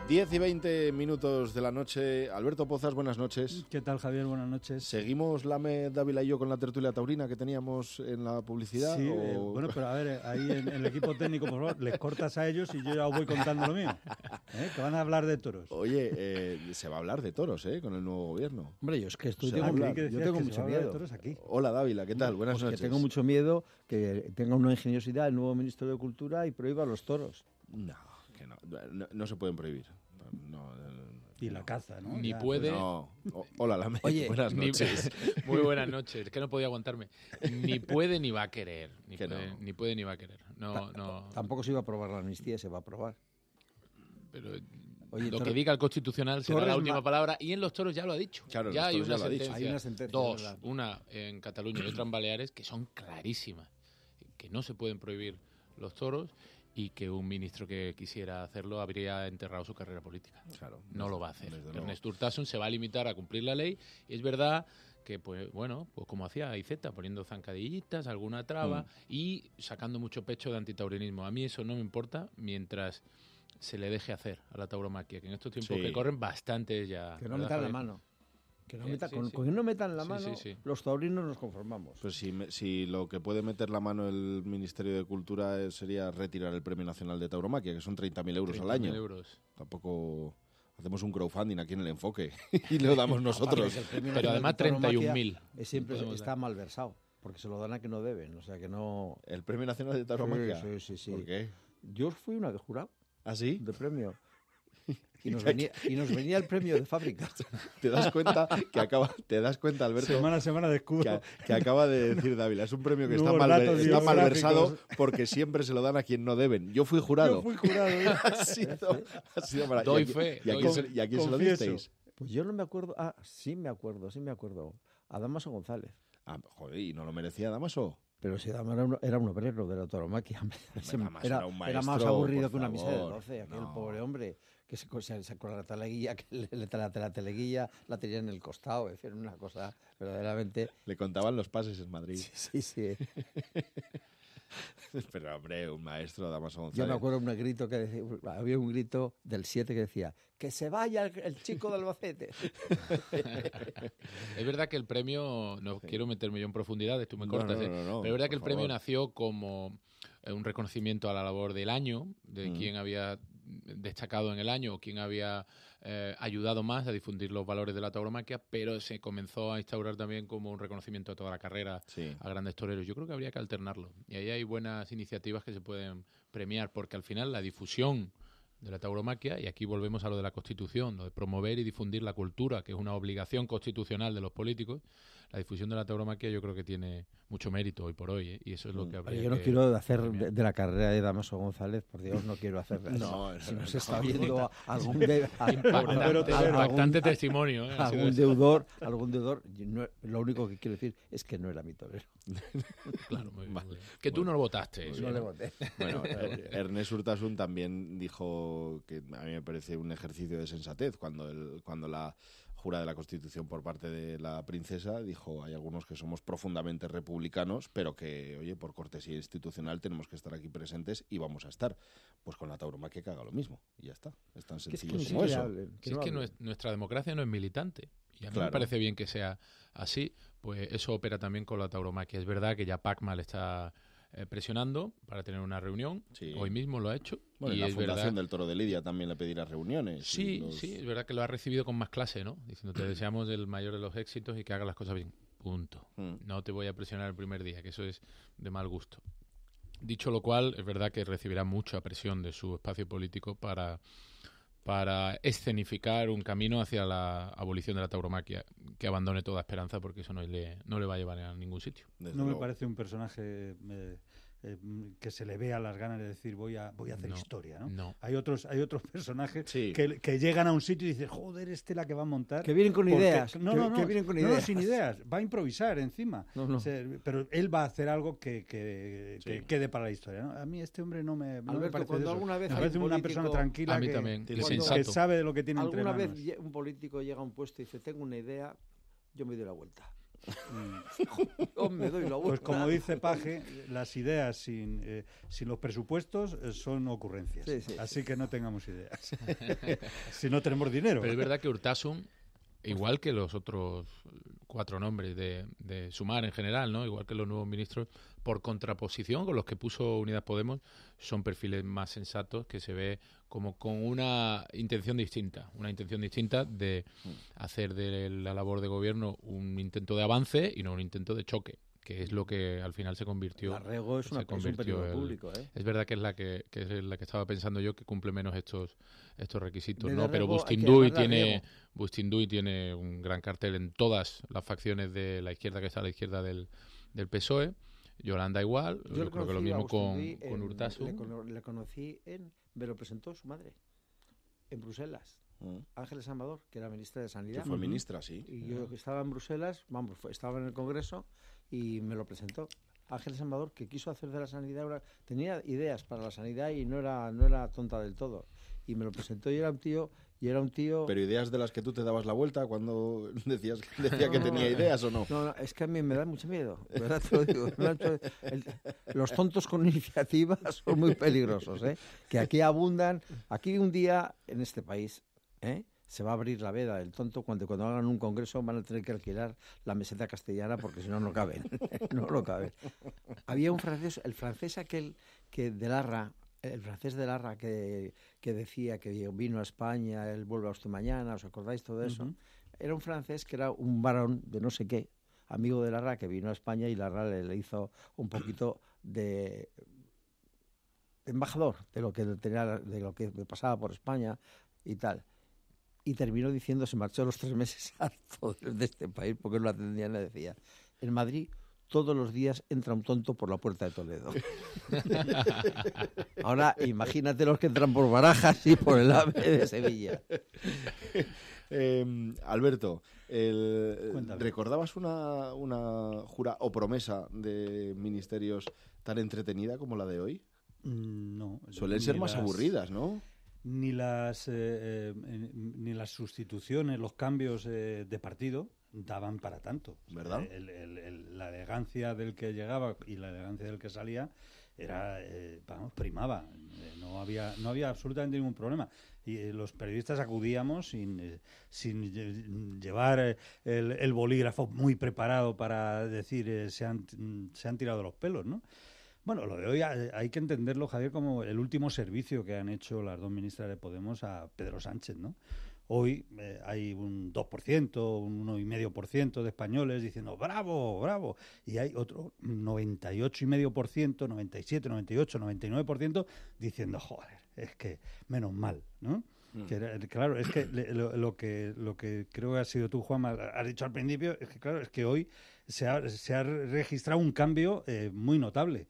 10 y 20 minutos de la noche. Alberto Pozas, buenas noches. ¿Qué tal, Javier? Buenas noches. ¿Seguimos Lame, Dávila y yo con la tertulia taurina que teníamos en la publicidad? Sí, o... bueno, pero a ver, ahí en el equipo técnico, por favor, les cortas a ellos y yo ya os voy contando lo mío. Que van a hablar de toros. Oye, se va a hablar de toros, con el nuevo gobierno. Hombre, yo es que yo tengo mucho miedo. Hola, Dávila, ¿qué tal? Buenas noches. Que tengo mucho miedo que tenga una ingeniosidad el nuevo ministro de Cultura y prohíba los toros. No, que no se pueden prohibir. Y la caza, ¿no? Ni ya, puede. No. Hola, Lame. Oye, buenas noches. Muy buenas noches. Es que no podía aguantarme. Ni puede ni va a querer. Ni puede ni va a querer. No. Tampoco se iba a aprobar la amnistía, se va a aprobar. Pero Oye, lo que diga el Constitucional será la última palabra. Y en los toros ya lo ha dicho. Claro, ya hay una sentencia. Hay una sentencia. Dos. ¿Verdad? Una en Cataluña y otra en Baleares, que son clarísimas. Que no se pueden prohibir los toros y que un ministro que quisiera hacerlo habría enterrado su carrera política. Claro, no lo va a hacer. Ernest Urtasun se va a limitar a cumplir la ley y es verdad que, pues como hacía Iceta, poniendo zancadillitas, alguna traba y sacando mucho pecho de antitaurinismo. A mí eso no me importa mientras se le deje hacer a la tauromaquia, que en estos tiempos que corren bastante ya... Que no metan la mano. Que no con que no metan la mano, sí. los taurinos nos conformamos. Pues si lo que puede meter la mano el Ministerio de Cultura sería retirar el Premio Nacional de Tauromaquia, que son 30.000 euros al año. 30.000 euros. Tampoco hacemos un crowdfunding aquí en el Enfoque y lo damos nosotros. Pero además 31.000. Siempre está malversado, porque se lo dan a que no deben, o sea que no... ¿El Premio Nacional de Tauromaquia? Sí. ¿Por qué? Yo fui una de jurado. ¿Ah, sí? De premio. Y nos venía el premio de fábrica. ¿Te das cuenta, Alberto? Semana a semana descubro. Que acaba de decir Dávila. Es un premio que está Nuevos malversado porque siempre se lo dan a quien no deben. Yo fui jurado. Ha sido maravilloso. Doy fe. ¿Y a quién se lo disteis? Pues yo no me acuerdo. Sí me acuerdo. A Damaso González. Joder, ¿y no lo merecía Damaso? Pero si Damaso era un obrero de la tauromaquia. Era un maestro, era más aburrido que una favor. misa de 12. Aquel pobre hombre que se sacó la teleguilla, que la teleguilla la tenía en el costado. Es decir, una cosa verdaderamente... Le contaban los pases en Madrid. Sí. Pero, hombre, un maestro, Damaso González. Yo me acuerdo un grito que decía, había un grito del 7 que decía: ¡que se vaya el chico de Albacete! Es verdad que el premio, no quiero meterme yo en profundidades, tú me cortas, no, pero es verdad que el premio favor. nació como un reconocimiento a la labor del año, de quien había destacado en el año o quien había ayudado más a difundir los valores de la tauromaquia, pero se comenzó a instaurar también como un reconocimiento a toda la carrera, a grandes toreros. Yo creo que habría que alternarlo y ahí hay buenas iniciativas que se pueden premiar, porque al final la difusión de la tauromaquia, y aquí volvemos a lo de la Constitución, lo de promover y difundir la cultura, que es una obligación constitucional de los políticos. La difusión de la tauromaquia yo creo que tiene mucho mérito hoy por hoy, y eso es lo que habría Yo no quiero hacer de la carrera de Damaso González, por Dios, no quiero hacer si nos está viendo impactante testimonio. Algún deudor, lo único que quiero decir es que no era mi torero. Claro, muy bien. Que tú no lo votaste. No le voté. Bueno, Ernest Urtasun también dijo que a mí me parece un ejercicio de sensatez cuando la jura de la Constitución por parte de la princesa dijo: hay algunos que somos profundamente republicanos, pero que, oye, por cortesía institucional tenemos que estar aquí presentes y vamos a estar. Pues con la tauromaquia que haga lo mismo y ya está. Es tan sencillo como eso. Es que nuestra democracia no es militante. Y a mí me parece bien que sea así, pues eso opera también con la tauromaquia. Es verdad que ya Pacma le está presionando para tener una reunión. Hoy mismo lo ha hecho. Bueno, y la Fundación del Toro de Lidia también le pedirá reuniones. Sí, es verdad que lo ha recibido con más clase, ¿no? Diciendo: te deseamos el mayor de los éxitos y que hagas las cosas bien. Punto. No te voy a presionar el primer día, que eso es de mal gusto. Dicho lo cual, es verdad que recibirá mucha presión de su espacio político para escenificar un camino hacia la abolición de la tauromaquia, que abandone toda esperanza, porque eso no le va a llevar a ningún sitio. No me parece un personaje que se le vea las ganas de decir voy a hacer historia, ¿no? No. Hay otros personajes que llegan a un sitio y dicen: joder, la que va a montar. Que vienen con ideas. Que vienen con ideas. No, sin ideas. Va a improvisar encima. No. Pero él va a hacer algo que quede para la historia, ¿no? A mí este hombre no me parece cuando alguna vez me parece una persona tranquila, a mí también, que sabe de lo que tiene entre manos. Alguna vez un político llega a un puesto y dice: tengo una idea, yo me doy la vuelta. Me doy la Pues vuelta. como dice Paje, las ideas sin los presupuestos son ocurrencias. Sí, sí, Así que no tengamos ideas. Si no tenemos dinero. Pero es verdad que Urtasun, igual que los otros 4 nombres de Sumar en general, ¿no? Igual que los nuevos ministros, por contraposición con los que puso Unidas Podemos, son perfiles más sensatos que se ve como con una intención distinta de hacer de la labor de gobierno un intento de avance y no un intento de choque, que es lo que al final se convirtió. Larrego es un peligro público, ¿eh? Es verdad que es la que estaba pensando yo, que cumple menos estos requisitos, ¿no? Larrego, Pero Bustinduy tiene un gran cartel en todas las facciones de la izquierda, que está a la izquierda del PSOE. Yolanda igual, yo creo que lo mismo con Urtasun. Le conocí me lo presentó su madre en Bruselas. Ángeles Amador, que era ministra de Sanidad. Que fue ministra, sí. Y yo que estaba en Bruselas, estaba en el Congreso y me lo presentó. Ángeles Amador, que quiso hacer de la sanidad, tenía ideas para la sanidad y no era tonta del todo. Y me lo presentó y era un tío. Pero ideas de las que tú te dabas la vuelta cuando decía que tenía ideas, ¿o no? No, es que a mí me da mucho miedo, ¿verdad? Te lo digo. Los tontos con iniciativa son muy peligrosos, ¿eh? Que aquí abundan. Aquí un día, en este país, se va a abrir la veda del tonto cuando hagan un congreso van a tener que alquilar la meseta castellana porque si no, no caben. No caben. Había un francés, el francés aquel que de Larra, el francés de Larra que decía que vino a España, él vuelve a usted mañana, ¿os acordáis todo eso? Uh-huh. Era un francés que era un varón de no sé qué, amigo de Larra, que vino a España y Larra le hizo un poquito de embajador de lo que pasaba por España y tal. Y terminó diciendo, se marchó a los 3 meses harto de este país porque no lo atendían, le decía, en Madrid todos los días entra un tonto por la puerta de Toledo. Ahora imagínate los que entran por Barajas y por el AVE de Sevilla. Alberto, ¿recordabas una jura o promesa de ministerios tan entretenida como la de hoy? No. Suelen ser más aburridas, ¿no? Ni las sustituciones, los cambios de partido daban para tanto, ¿verdad? La elegancia del que llegaba y la elegancia del que salía era, primaba. No había absolutamente ningún problema. Y los periodistas acudíamos sin llevar el bolígrafo muy preparado para decir se han tirado los pelos, ¿no? Bueno, lo de hoy hay que entenderlo, Javier, como el último servicio que han hecho las 2 ministras de Podemos a Pedro Sánchez, ¿no? Hoy hay un 2%, un 1,5% de españoles diciendo ¡bravo, bravo! Y hay otro 98,5%, 97, 98, 99% diciendo ¡joder, es que menos mal!, ¿no? Claro, es que lo que creo que has sido tú, Juanma, has dicho al principio, es que claro, es que hoy se ha registrado un cambio muy notable.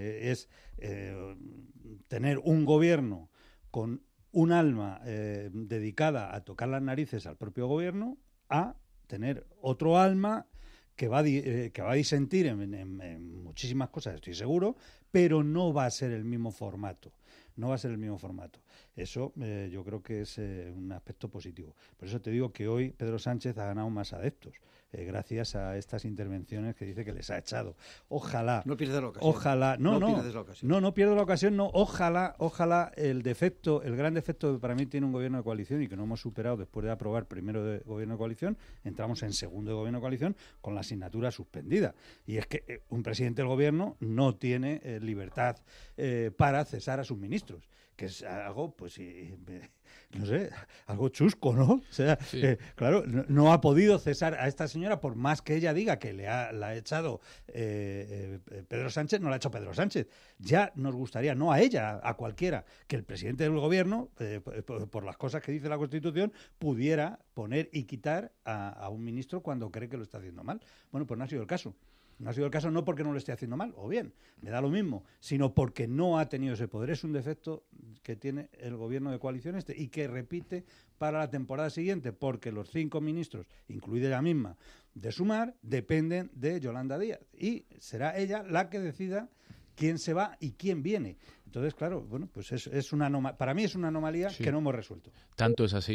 Tener un gobierno con un alma dedicada a tocar las narices al propio gobierno, a tener otro alma que va a disentir en muchísimas cosas, estoy seguro, pero no va a ser el mismo formato. No va a ser el mismo formato. Eso yo creo que es un aspecto positivo. Por eso te digo que hoy Pedro Sánchez ha ganado más adeptos, gracias a estas intervenciones que dice que les ha echado. Ojalá. No pierdas la ocasión. Ojalá. No pierdo la ocasión. No, ojalá el gran defecto que para mí tiene un gobierno de coalición y que no hemos superado después de aprobar primero de gobierno de coalición, entramos en segundo de gobierno de coalición con la asignatura suspendida. Y es que un presidente del gobierno no tiene libertad para cesar a sus ministros, que es algo, pues, no sé, algo chusco, ¿no? O sea, sí. Claro, no ha podido cesar a esta señora, por más que ella diga que la ha echado Pedro Sánchez, no la ha hecho Pedro Sánchez. Ya nos gustaría, no a ella, a cualquiera, que el presidente del gobierno, por las cosas que dice la Constitución, pudiera poner y quitar a un ministro cuando cree que lo está haciendo mal. Bueno, pues no ha sido el caso. No ha sido el caso no porque no lo esté haciendo mal, o bien, me da lo mismo, sino porque no ha tenido ese poder. Es un defecto que tiene el gobierno de coalición y que repite para la temporada siguiente, porque los 5 ministros, incluida ella misma, de Sumar, dependen de Yolanda Díaz. Y será ella la que decida quién se va y quién viene. Entonces, claro, bueno, pues para mí es una anomalía que no hemos resuelto. Tanto es así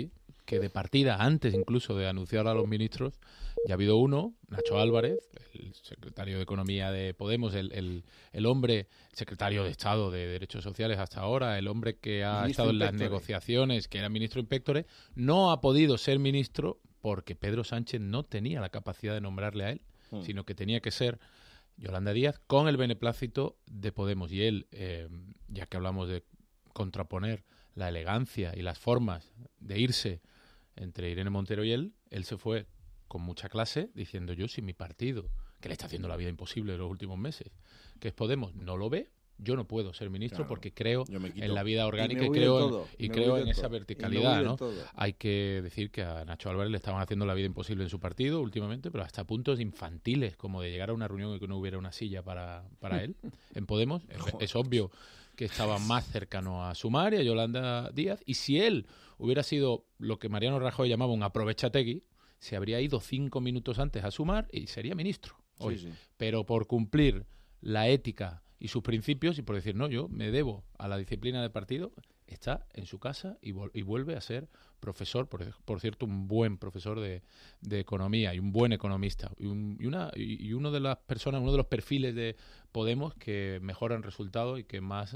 que de partida, antes incluso de anunciar a los ministros, ya ha habido uno, Nacho Álvarez, el secretario de Economía de Podemos, el hombre, secretario de Estado de Derechos Sociales hasta ahora, el hombre que ha estado en las negociaciones, que era ministro impectore, no ha podido ser ministro porque Pedro Sánchez no tenía la capacidad de nombrarle a él, sino que tenía que ser Yolanda Díaz con el beneplácito de Podemos. Y él, ya que hablamos de contraponer la elegancia y las formas de irse entre Irene Montero y él se fue con mucha clase diciendo: yo, si mi partido, que le está haciendo la vida imposible en los últimos meses, que es Podemos, no lo ve, yo no puedo ser ministro, porque creo en la vida orgánica y creo en esa verticalidad, ¿no? Hay que decir que a Nacho Álvarez le estaban haciendo la vida imposible en su partido últimamente, pero hasta puntos infantiles, como de llegar a una reunión y que no hubiera una silla para él. En Podemos es obvio que estaba más cercano a Sumar y a Yolanda Díaz, y si él hubiera sido lo que Mariano Rajoy llamaba un aprovechategui, se habría ido 5 minutos antes a Sumar y sería ministro hoy. Sí. Pero por cumplir la ética y sus principios, y por decir, no, yo me debo a la disciplina del partido, está en su casa y vuelve a ser profesor, por cierto, un buen profesor de economía y un buen economista, y uno de las personas, uno de los perfiles de Podemos que mejor han resultado y que más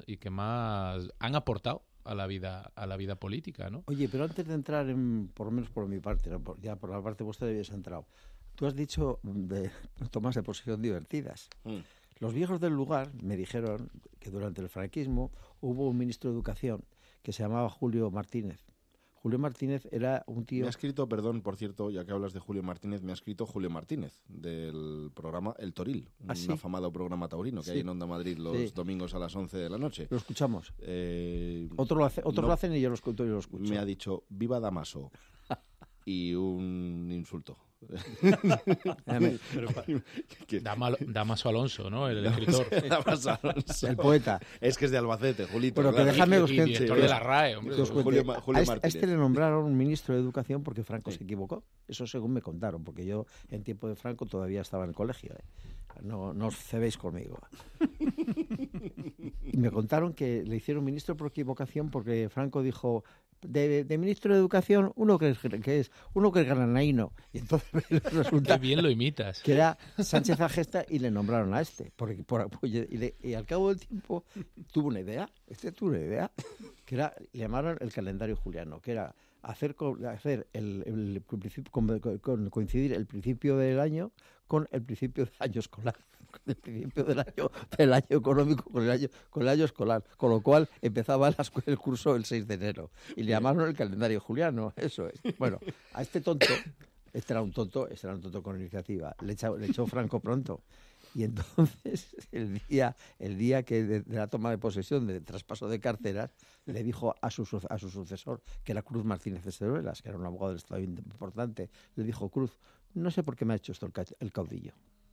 han aportado a la vida política, ¿no? Oye, pero antes de entrar por lo menos por mi parte, ¿no? Ya por la parte vuestra habías entrado. Tú has dicho de tomas de posesión divertidas. Los viejos del lugar me dijeron que durante el franquismo hubo un ministro de Educación que se llamaba Julio Martínez. Julio Martínez era un tío... Me ha escrito, perdón, por cierto, ya que hablas de Julio Martínez, me ha escrito Julio Martínez, del programa El Toril, un afamado programa taurino que hay en Onda Madrid los domingos a las 11 de la noche. Lo escuchamos. Otros lo hacen y yo lo escucho. Me ha dicho, viva Damaso, y un insulto. Damaso Alonso, ¿no? El escritor. Damaso Alonso. El poeta. Es que es de Albacete, Julito. Pero que déjame y director de la RAE, hombre. Julio Martínez. A este le nombraron ministro de Educación porque Franco se equivocó. Eso según me contaron, porque yo en tiempo de Franco todavía estaba en el colegio. No os cebéis conmigo. Y me contaron que le hicieron ministro por equivocación porque Franco dijo: de ministro de Educación, uno que es granaíno. Y entonces resulta Qué bien lo imitas. Que era Sánchez Agesta y le nombraron a este. Y al cabo del tiempo tuvo una idea, que era, le llamaron el calendario juliano, que era coincidir el principio del año con el principio del año escolar, el principio del año económico con el año escolar, con lo cual empezaba el curso el 6 de enero y le llamaron el calendario juliano. Eso es. Bueno, a este tonto, este era un tonto con iniciativa, le echó Franco pronto. Y entonces, el día que de la toma de posesión, de traspaso de carteras, le dijo a su sucesor, que era Cruz Martínez de Ceruelas, que era un abogado del Estado importante, le dijo: Cruz, no sé por qué me ha hecho esto el caudillo.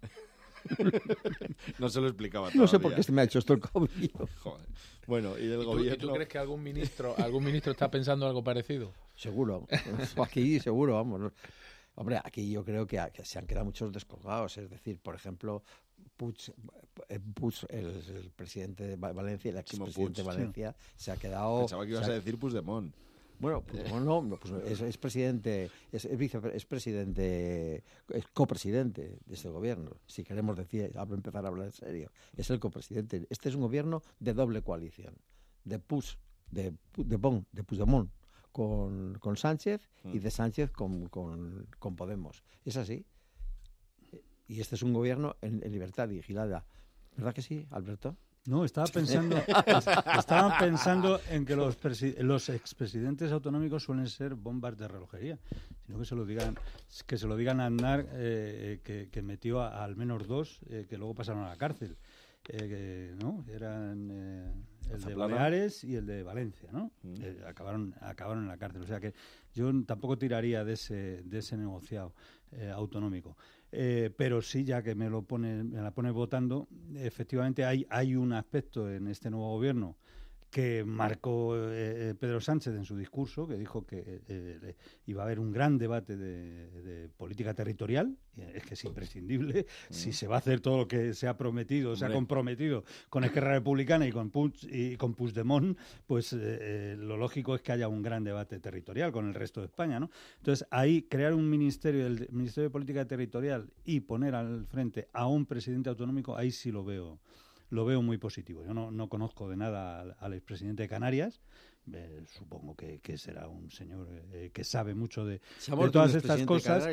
No se lo explicaba todavía. No sé por qué se me ha hecho esto el caudillo. Joder. Bueno, y del gobierno... ¿Y tú crees que algún ministro está pensando algo parecido? Seguro. Aquí seguro, vamos. Hombre, aquí yo creo que se han quedado muchos descolgados. Es decir, por ejemplo, Puig, el presidente de Valencia, el expresidente de Valencia, se ha quedado... Pensaba que ibas a decir Puigdemont. Bueno, pues es presidente, es vicepresidente, es copresidente de este gobierno. Si queremos empezar a hablar en serio, es el copresidente. Este es un gobierno de doble coalición, de Puigdemont con Sánchez y de Sánchez con Podemos. Es así. Y este es un gobierno en libertad vigilada. ¿Verdad que sí, Alberto? No, estaban pensando en que los expresidentes autonómicos suelen ser bombas de relojería, sino que se lo digan a Aznar, que metió al menos 2 que luego pasaron a la cárcel, ¿no? Eran el de Baleares y el de Valencia, ¿no? Acabaron en la cárcel. O sea que yo tampoco tiraría de ese negociado autonómico. Pero sí, ya que me la pone votando, efectivamente hay un aspecto en este nuevo gobierno que marcó Pedro Sánchez en su discurso, que dijo que iba a haber un gran debate de política territorial. Es que es imprescindible. Si se va a hacer todo lo que se ha prometido, se ha comprometido con Esquerra Republicana y con Puigdemont, pues lo lógico es que haya un gran debate territorial con el resto de España, ¿no? Entonces, ahí crear un ministerio, el Ministerio de Política Territorial, y poner al frente a un presidente autonómico, ahí sí lo veo muy positivo. Yo no conozco de nada al expresidente de Canarias. Supongo que será un señor que sabe mucho de todas estas cosas.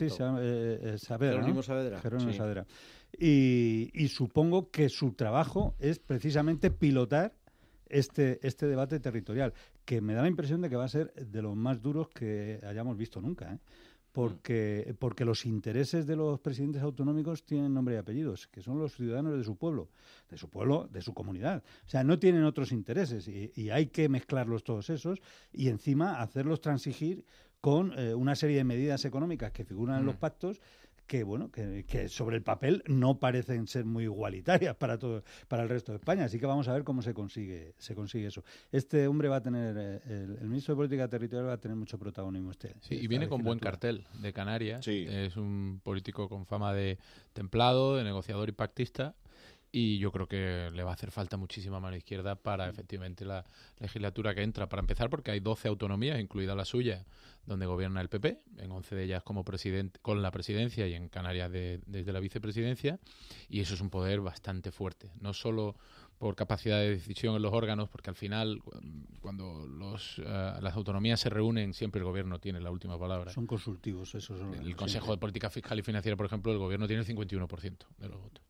Jerónimo Saavedra. Jerónimo Saavedra. Y supongo que su trabajo es precisamente pilotar este debate territorial, que me da la impresión de que va a ser de los más duros que hayamos visto nunca, ¿eh? Porque los intereses de los presidentes autonómicos tienen nombre y apellidos, que son los ciudadanos de su pueblo, de su comunidad. O sea, no tienen otros intereses y hay que mezclarlos todos esos y encima hacerlos transigir con una serie de medidas económicas que figuran en los pactos que sobre el papel no parecen ser muy igualitarias para el resto de España. Así que vamos a ver cómo se consigue eso. Este hombre va a tener, el ministro de Política Territorial va a tener mucho protagonismo. Y viene con buen cartel de Canarias. Sí. Es un político con fama de templado, de negociador y pactista. Y yo creo que le va a hacer falta muchísima mano izquierda para efectivamente la legislatura que entra. Para empezar, porque hay 12 autonomías, incluida la suya, donde gobierna el PP, en 11 de ellas como presidente, con la presidencia y en Canarias desde la vicepresidencia. Y eso es un poder bastante fuerte. No solo por capacidad de decisión en los órganos, porque al final, cuando las autonomías se reúnen, siempre el gobierno tiene la última palabra. Son consultivos esos órganos. El Consejo de Política Fiscal y Financiera, por ejemplo, el gobierno tiene el 51% de los votos.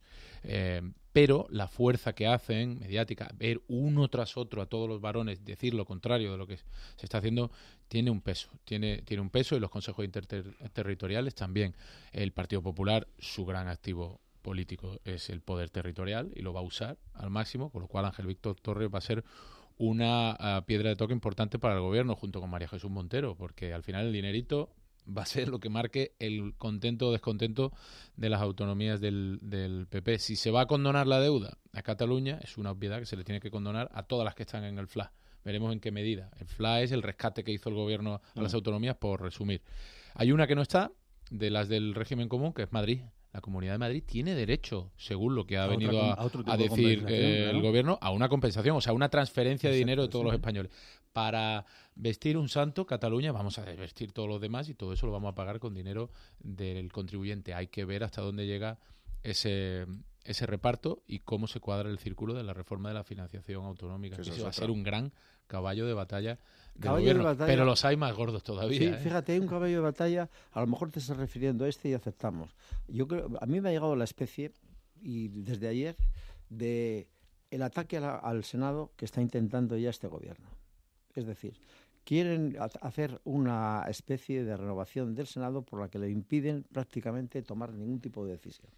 Pero la fuerza que hacen, mediática, ver uno tras otro a todos los varones decir lo contrario de lo que se está haciendo, tiene un peso. Tiene un peso, y los consejos interterritoriales también. El Partido Popular, su gran activo político es el poder territorial y lo va a usar al máximo, con lo cual Ángel Víctor Torres va a ser una piedra de toque importante para el gobierno, junto con María Jesús Montero, porque al final el dinerito va a ser lo que marque el contento o descontento de las autonomías del PP. Si se va a condonar la deuda a Cataluña, es una obviedad que se le tiene que condonar a todas las que están en el FLA. Veremos en qué medida. El FLA es el rescate que hizo el gobierno a las autonomías, por resumir. Hay una que no está, de las del régimen común, que es Madrid. La Comunidad de Madrid tiene derecho, según lo que ha venido a decir el gobierno, a una compensación, o sea, una transferencia de dinero de todos los españoles. Para vestir un santo, Cataluña, vamos a vestir todos los demás, y todo eso lo vamos a pagar con dinero del contribuyente. Hay que ver hasta dónde llega ese reparto y cómo se cuadra el círculo de la reforma de la financiación autonómica. Que eso va a ser un gran caballo de batalla del gobierno, pero los hay más gordos todavía. Sí, fíjate, hay un caballo de batalla, a lo mejor te estás refiriendo a este y aceptamos. Yo creo, a mí me ha llegado la especie, y desde ayer, de el ataque al Senado que está intentando ya este gobierno. Es decir, quieren hacer una especie de renovación del Senado por la que le impiden prácticamente tomar ningún tipo de decisión.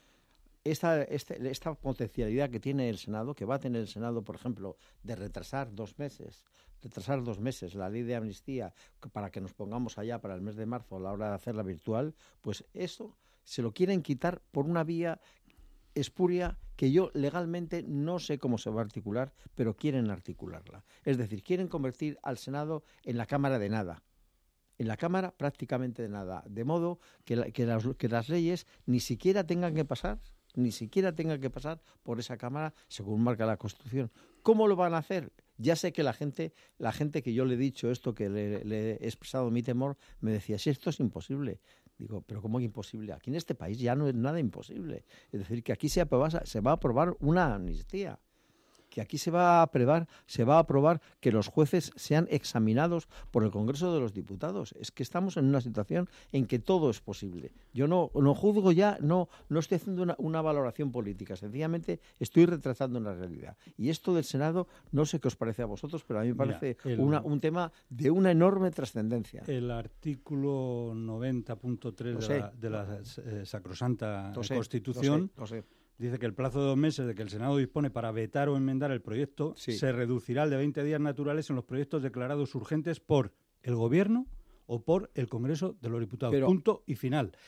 Esta potencialidad que tiene el Senado, que va a tener el Senado, por ejemplo, de retrasar 2 meses la ley de amnistía para que nos pongamos allá para el mes de marzo a la hora de hacerla virtual, pues eso se lo quieren quitar por una vía espuria que yo legalmente no sé cómo se va a articular, pero quieren articularla. Es decir, quieren convertir al Senado en la Cámara de nada. En la Cámara prácticamente de nada. De modo que las leyes ni siquiera tengan que pasar por esa Cámara según marca la Constitución. ¿Cómo lo van a hacer? Ya sé que la gente que yo le he dicho esto, que le he expresado mi temor, me decía, si esto es imposible. Digo, pero ¿cómo es imposible? Aquí en este país ya no es nada imposible. Es decir, que aquí se va a aprobar una amnistía. Que aquí se va a aprobar que los jueces sean examinados por el Congreso de los Diputados. Es que estamos en una situación en que todo es posible. Yo no juzgo ya, no estoy haciendo una valoración política, sencillamente estoy retratando una realidad. Y esto del Senado, no sé qué os parece a vosotros, pero a mí me parece un tema de una enorme trascendencia. El artículo 90.3 de la sacrosanta Constitución dice que el plazo de 2 meses de que el Senado dispone para vetar o enmendar el proyecto se reducirá al de 20 días naturales en los proyectos declarados urgentes por el Gobierno o por el Congreso de los Diputados. Punto y final.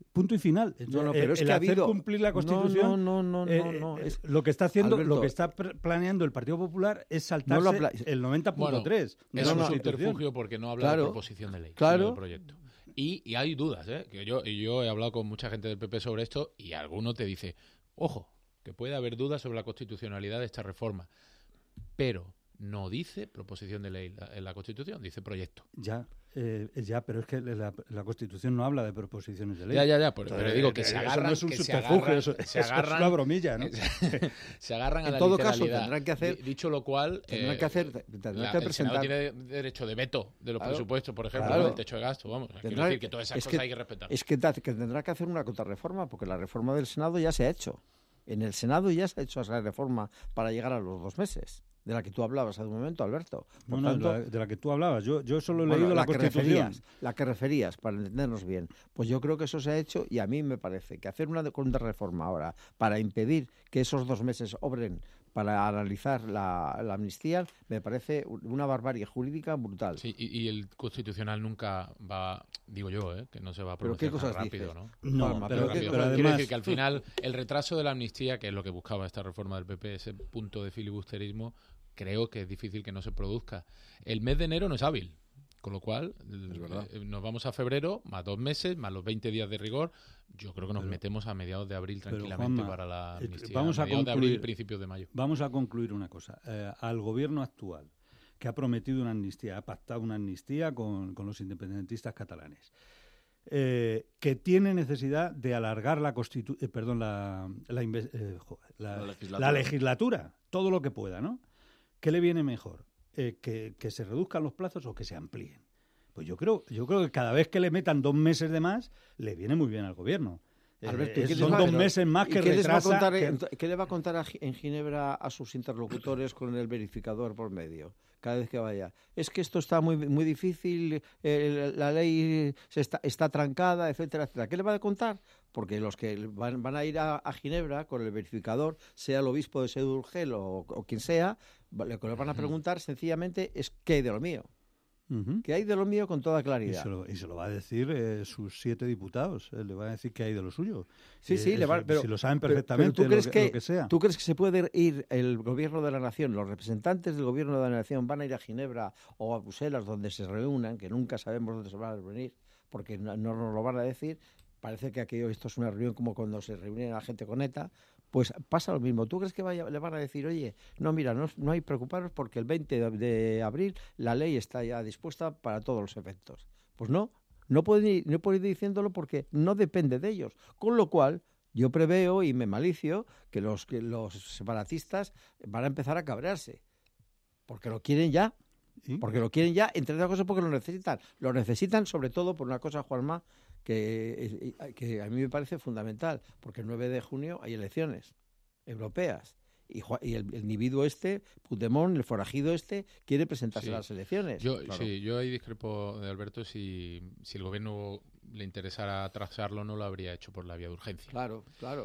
punto y final. No, pero es que ha hacer habido... cumplir la Constitución. No. Lo que está haciendo, Alberto, lo que está planeando el Partido Popular es saltarse el 90.3. Bueno, es un subterfugio porque no habla de proposición de ley, sino de proyecto. Y hay dudas, que yo he hablado con mucha gente del PP sobre esto y alguno te dice, ojo, que puede haber dudas sobre la constitucionalidad de esta reforma, pero no dice proposición de ley en la Constitución, dice proyecto. Ya, pero es que la Constitución no habla de proposiciones de ley. Ya, pero digo que se agarran... Eso no es un subterfugio, eso es una bromilla, ¿no? Se agarran a la literalidad. En todo caso, tendrán que hacer... Dicho lo cual... Tendrán que presentar... El Senado tiene derecho de veto de los presupuestos, por ejemplo, del techo de gasto. Vamos, quiero decir que todas esas cosas hay que respetar. Es que tendrá que hacer una contrarreforma, porque la reforma del Senado ya se ha hecho. En el Senado ya se ha hecho esa reforma para llegar a los 2 meses. De la que tú hablabas hace un momento, Alberto. Por tanto, de la que tú hablabas. Yo solo he leído la Constitución. La que referías, para entendernos bien. Pues yo creo que eso se ha hecho y a mí me parece que hacer una contrarreforma ahora para impedir que esos 2 meses obren para analizar la amnistía me parece una barbarie jurídica brutal. Sí, y el Constitucional nunca va, digo yo, que no se va a pronunciar tan rápido, ¿no? No, pero además... Quiero decir que al final el retraso de la amnistía, que es lo que buscaba esta reforma del PP, ese punto de filibusterismo, creo que es difícil que no se produzca. El mes de enero no es hábil, con lo cual nos vamos a febrero, más 2 meses, más los 20 días de rigor. Yo creo que nos metemos a mediados de abril tranquilamente, Juanma, para la amnistía. Vamos a concluir, de abril, principios de mayo. Vamos a concluir una cosa. Al gobierno actual, que ha prometido una amnistía, ha pactado una amnistía con los independentistas catalanes, que tiene necesidad de alargar la legislatura, todo lo que pueda, ¿no? ¿Qué le viene mejor? ¿Que se reduzcan los plazos o que se amplíen? Pues yo creo que cada vez que le metan 2 meses de más, le viene muy bien al gobierno. Alberto, son 2 meses más que retrasa. ¿Qué le va a contar en Ginebra a sus interlocutores con el verificador por medio? Cada vez que vaya. Es que esto está muy, muy difícil, la ley está trancada, etcétera, etcétera. ¿Qué le va a contar? Porque los que van a ir a Ginebra con el verificador, sea el obispo de Sedurgel o quien sea, lo que le van a preguntar sencillamente es ¿qué hay de lo mío? Que hay de lo mío con toda claridad. Y se lo va a decir sus 7 diputados. Le va a decir que hay de lo suyo. Sí, pero si lo saben perfectamente, pero lo que sea. ¿Tú crees que se puede ir el gobierno de la nación, los representantes del gobierno de la nación van a ir a Ginebra o a Bruselas, donde se reúnan, que nunca sabemos dónde se van a reunir, porque no nos lo van a decir? Parece que esto es una reunión como cuando se reúne la gente con ETA. Pues pasa lo mismo. ¿Tú crees que le van a decir, oye, no, mira, no hay que preocuparos porque el 20 de abril la ley está ya dispuesta para todos los efectos? Pues no pueden ir diciéndolo porque no depende de ellos. Con lo cual, yo preveo y me malicio que los separatistas van a empezar a cabrearse. Porque lo quieren ya. ¿Sí? Porque lo quieren ya, entre otras cosas porque lo necesitan. Lo necesitan sobre todo por una cosa, Juanma, que a mí me parece fundamental, porque el 9 de junio hay elecciones europeas y el individuo Puigdemont, el forajido quiere presentarse a las elecciones. Yo ahí discrepo de Alberto. Si el gobierno le interesara trazarlo, no lo habría hecho por la vía de urgencia. Claro.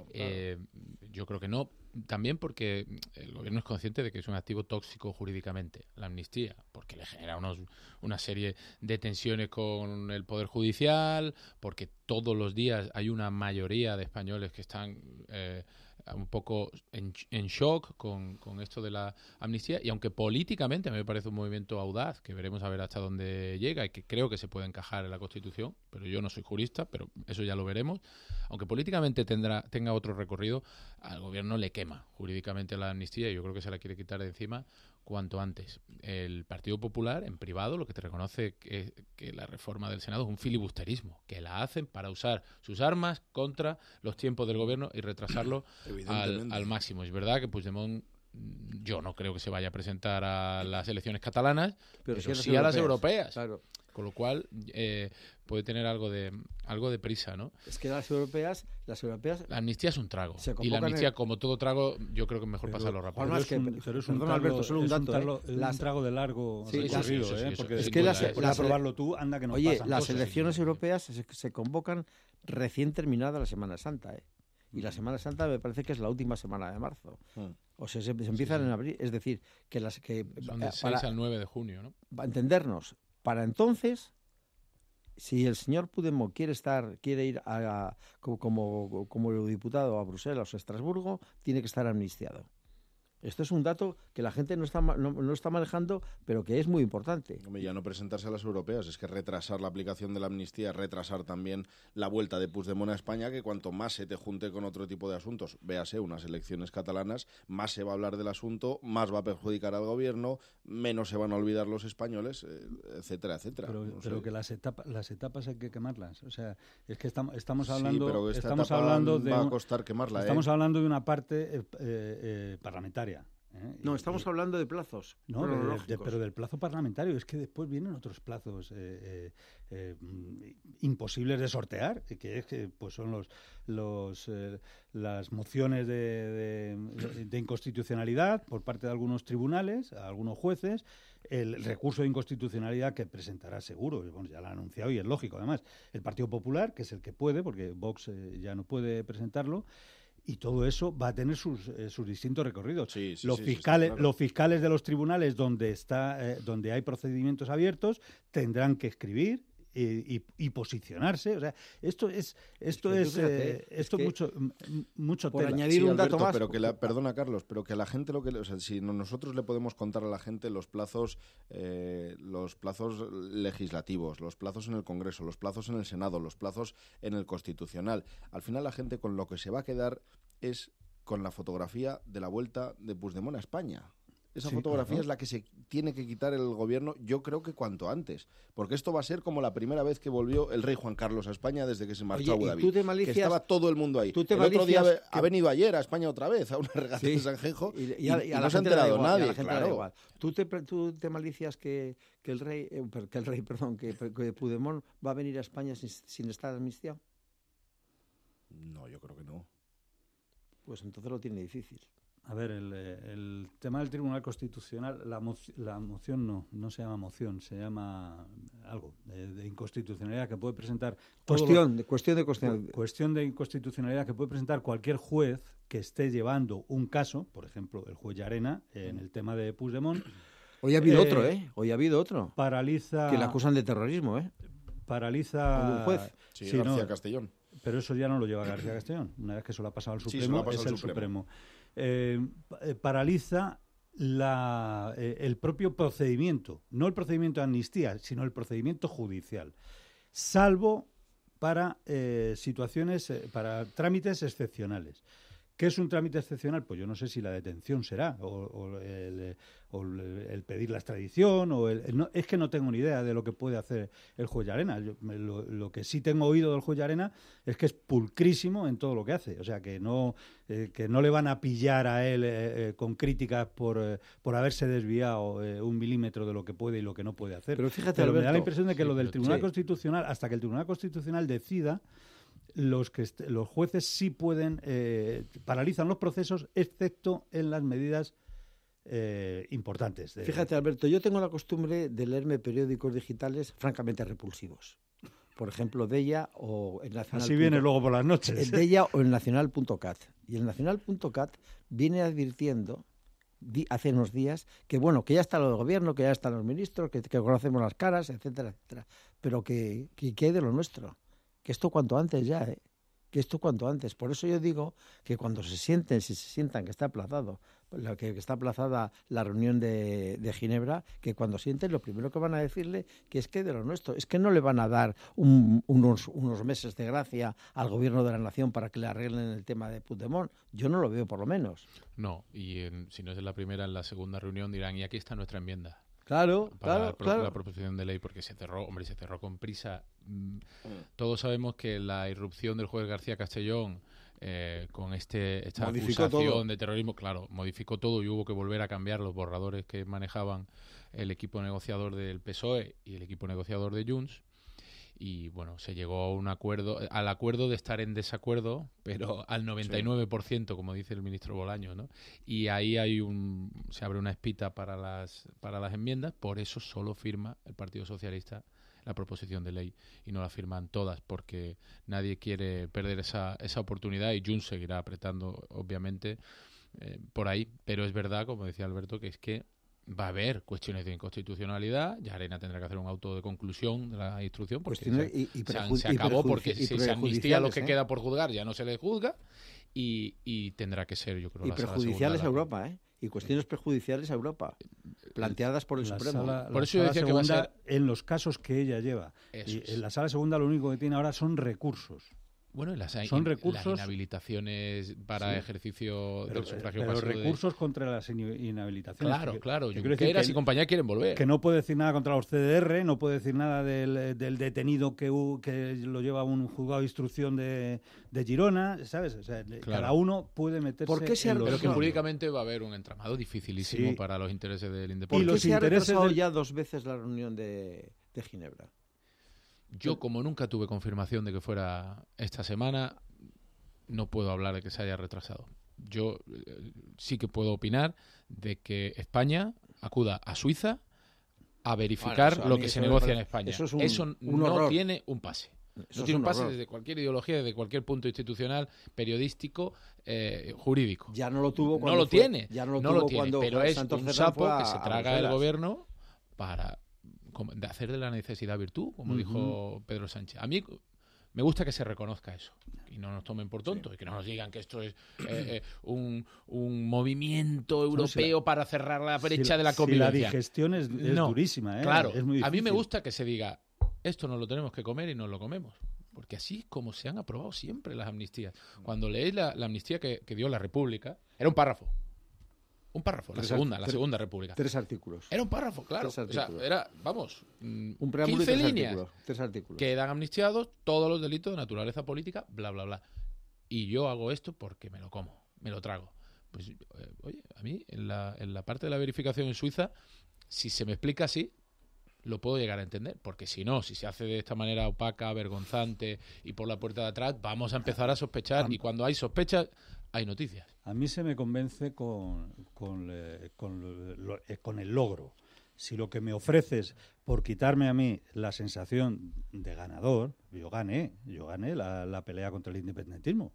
Yo creo que no. También porque el gobierno es consciente de que es un activo tóxico jurídicamente, la amnistía, porque le genera una serie de tensiones con el Poder Judicial, porque todos los días hay una mayoría de españoles que están un poco en shock con esto de la amnistía, y aunque políticamente a mí me parece un movimiento audaz, que veremos a ver hasta dónde llega y que creo que se puede encajar en la Constitución, pero yo no soy jurista, pero eso ya lo veremos. Aunque políticamente tenga otro recorrido, al gobierno le quema jurídicamente la amnistía y yo creo que se la quiere quitar de encima cuanto antes. El Partido Popular, en privado, lo que te reconoce que la reforma del Senado es un filibusterismo, que la hacen para usar sus armas contra los tiempos del gobierno y retrasarlo al máximo. Es verdad que Puigdemont, yo no creo que se vaya a presentar a las elecciones catalanas, pero sí a las europeas. Claro. Con lo cual puede tener algo de prisa, ¿no? Es que las europeas... La amnistía es un trago. Y la amnistía, como todo trago, yo creo que es mejor pasarlo rápido. Es un trago de largo recorrido, porque es que para probarlo tú, anda que no pasa. Oye, las elecciones europeas se convocan recién terminada la Semana Santa, Y la Semana Santa me parece que es la última semana de marzo. O sea, se empiezan en abril. Es decir, que son del 6 al 9 de junio, ¿no? Para entendernos, para entonces si el señor Puigdemont quiere ir como eurodiputado a Bruselas o a Estrasburgo, tiene que estar amnistiado. Esto es un dato que la gente no está manejando, pero que es muy importante. Hombre, ya no presentarse a las europeas, es que retrasar la aplicación de la amnistía, retrasar también la vuelta de Puigdemont a España, que cuanto más se te junte con otro tipo de asuntos, véase unas elecciones catalanas, más se va a hablar del asunto, más va a perjudicar al gobierno, menos se van a olvidar los españoles, etcétera, etcétera. Pero que las etapas hay que quemarlas. O sea, es que estamos hablando, sí, pero esta estamos etapa hablando de va a costar quemarla. Estamos hablando de una parte parlamentaria. No, estamos hablando de plazos. No, pero del plazo parlamentario. Es que después vienen otros plazos imposibles de sortear, que es que pues son las mociones de inconstitucionalidad por parte de algunos tribunales, algunos jueces, el recurso de inconstitucionalidad que presentará seguro, bueno, ya lo ha anunciado y es lógico además, el Partido Popular, que es el que puede, porque Vox ya no puede presentarlo. Y todo eso va a tener sus distintos recorridos. Sí, los fiscales de los tribunales donde hay procedimientos abiertos tendrán que escribir y posicionarse. O sea, esto es mucho por tela. añadir un dato más. Pero perdona, Carlos, pero que a la gente si nosotros le podemos contar a la gente los plazos legislativos, los plazos en el Congreso, los plazos en el Senado, los plazos en el Constitucional. Al final la gente con lo que se va a quedar es con la fotografía de la vuelta de Puigdemont a España. Esa fotografía es la que se tiene que quitar el gobierno, yo creo que cuanto antes. Porque esto va a ser como la primera vez que volvió el rey Juan Carlos a España desde que se marchó a Abu Dhabi. Que estaba todo el mundo ahí. El otro día ha venido ayer a España otra vez, a una regata de Sanjenjo, y no se ha enterado nadie. Claro. ¿Tú te malicias que Puigdemont va a venir a España sin estar amnistiado? No, yo creo que no. Pues entonces lo tiene difícil. A ver, el tema del Tribunal Constitucional, la moción no se llama moción, se llama algo de inconstitucionalidad que puede presentar... Cuestión de inconstitucionalidad que puede presentar cualquier juez que esté llevando un caso, por ejemplo, el juez Llarena, en el tema de Puigdemont. Hoy ha habido otro, ¿eh? Hoy ha habido otro. Paraliza... Que le acusan de terrorismo, ¿eh? Paraliza... Un juez. Sí, García Castellón. Pero eso ya no lo lleva García Castellón. Una vez que eso lo ha pasado al Supremo, es el Supremo. Paraliza el propio procedimiento, no el procedimiento de amnistía, sino el procedimiento judicial, salvo para situaciones, para trámites excepcionales. ¿Qué es un trámite excepcional? Pues yo no sé si la detención será, o el pedir la extradición, es que no tengo ni idea de lo que puede hacer el juez Llarena. Lo que sí tengo oído del juez Llarena es que es pulcrísimo en todo lo que hace. O sea, que no le van a pillar a él con críticas por haberse desviado 1 milímetro de lo que puede y lo que no puede hacer. Pero fíjate, Pero Alberto, me da la impresión de que lo del Tribunal Constitucional, hasta que el Tribunal Constitucional decida, los jueces sí pueden paralizan los procesos, excepto en las medidas importantes. Fíjate, Alberto, yo tengo la costumbre de leerme periódicos digitales francamente repulsivos. Por ejemplo, Deia o el Nacional. Así viene luego por las noches. Deia o el Nacional.cat. Y el Nacional.cat viene advirtiendo hace unos días que ya está lo del gobierno, que ya están los ministros, que conocemos las caras, etcétera, etcétera. Pero que hay de lo nuestro. Que esto cuanto antes ya, que esto cuanto antes. Por eso yo digo que cuando si se sientan que está aplazado, que está aplazada la reunión de Ginebra, que cuando sienten lo primero que van a decirle que es que de lo nuestro, es que no le van a dar unos meses de gracia al gobierno de la nación para que le arreglen el tema de Puigdemont. Yo no lo veo, por lo menos. No, y si no es en la primera, en la segunda reunión dirán, y aquí está nuestra enmienda. Claro. La proposición de ley, porque se cerró con prisa. Todos sabemos que la irrupción del juez García Castellón con esta acusación de terrorismo, claro, modificó todo y hubo que volver a cambiar los borradores que manejaban el equipo negociador del PSOE y el equipo negociador de Junts. Y bueno, se llegó al acuerdo de estar en desacuerdo, pero al 99%, como dice el ministro Bolaños, ¿no? Y ahí se abre una espita para las enmiendas, por eso solo firma el Partido Socialista la proposición de ley y no la firman todas, porque nadie quiere perder esa oportunidad y Junts seguirá apretando, obviamente, por ahí. Pero es verdad, como decía Alberto, que es que va a haber cuestiones de inconstitucionalidad. Llarena tendrá que hacer un auto de conclusión de la instrucción porque se acabó, porque si se amnistía lo que queda por juzgar ya no se le juzga y tendrá que ser, yo creo, y perjudiciales a Europa, y cuestiones perjudiciales a Europa planteadas por el Supremo. Por eso yo decía que va a ser en los casos que ella lleva. En la sala segunda lo único que tiene ahora son recursos. Bueno, son recursos, las inhabilitaciones para ejercicio del sufragio pasivo. Pero recursos contra las inhabilitaciones. Claro. Junqueras y compañía quieren volver. Que no puede decir nada contra los CDR, no puede decir nada del detenido que lo lleva a un juzgado de instrucción de Girona, ¿sabes? O sea, cada uno puede meterse. ¿Por qué pero que jurídicamente va a haber un entramado dificilísimo para los intereses del independiente. ¿Por qué se ha retrasado ya 2 veces la reunión de Ginebra? Yo, como nunca tuve confirmación de que fuera esta semana, no puedo hablar de que se haya retrasado. Yo sí que puedo opinar de que España acuda a Suiza a verificar lo que se negocia en España. Eso no tiene un pase. No tiene un pase desde cualquier ideología, desde cualquier punto institucional, periodístico, jurídico. Ya no lo tuvo cuando no lo tiene, cuando pero es Santos un Cerdán sapo que se traga el gobierno para de hacer de la necesidad virtud, como dijo Pedro Sánchez. A mí me gusta que se reconozca eso y no nos tomen por tontos y que no nos digan que esto es un movimiento europeo para cerrar la brecha de la convivencia. La digestión es durísima, Claro, es muy difícil. A mí me gusta que se diga esto no lo tenemos que comer y no lo comemos. Porque así es como se han aprobado siempre las amnistías. Cuando leéis la amnistía que dio la República, era un párrafo. La segunda República. 3 artículos. Era un párrafo, claro. O sea, era, un preámbulo 15 y 3 líneas. Artículos. 3 artículos. Quedan amnistiados todos los delitos de naturaleza política, bla, bla, bla. Y yo hago esto porque me lo como, me lo trago. Pues, oye, a mí, en la parte de la verificación en Suiza, si se me explica así, lo puedo llegar a entender. Porque si no, si se hace de esta manera opaca, vergonzante y por la puerta de atrás, vamos a empezar a sospechar. Y cuando hay sospechas, hay noticias. A mí se me convence con el logro. Si lo que me ofreces por quitarme a mí la sensación de ganador, yo gané la pelea contra el independentismo.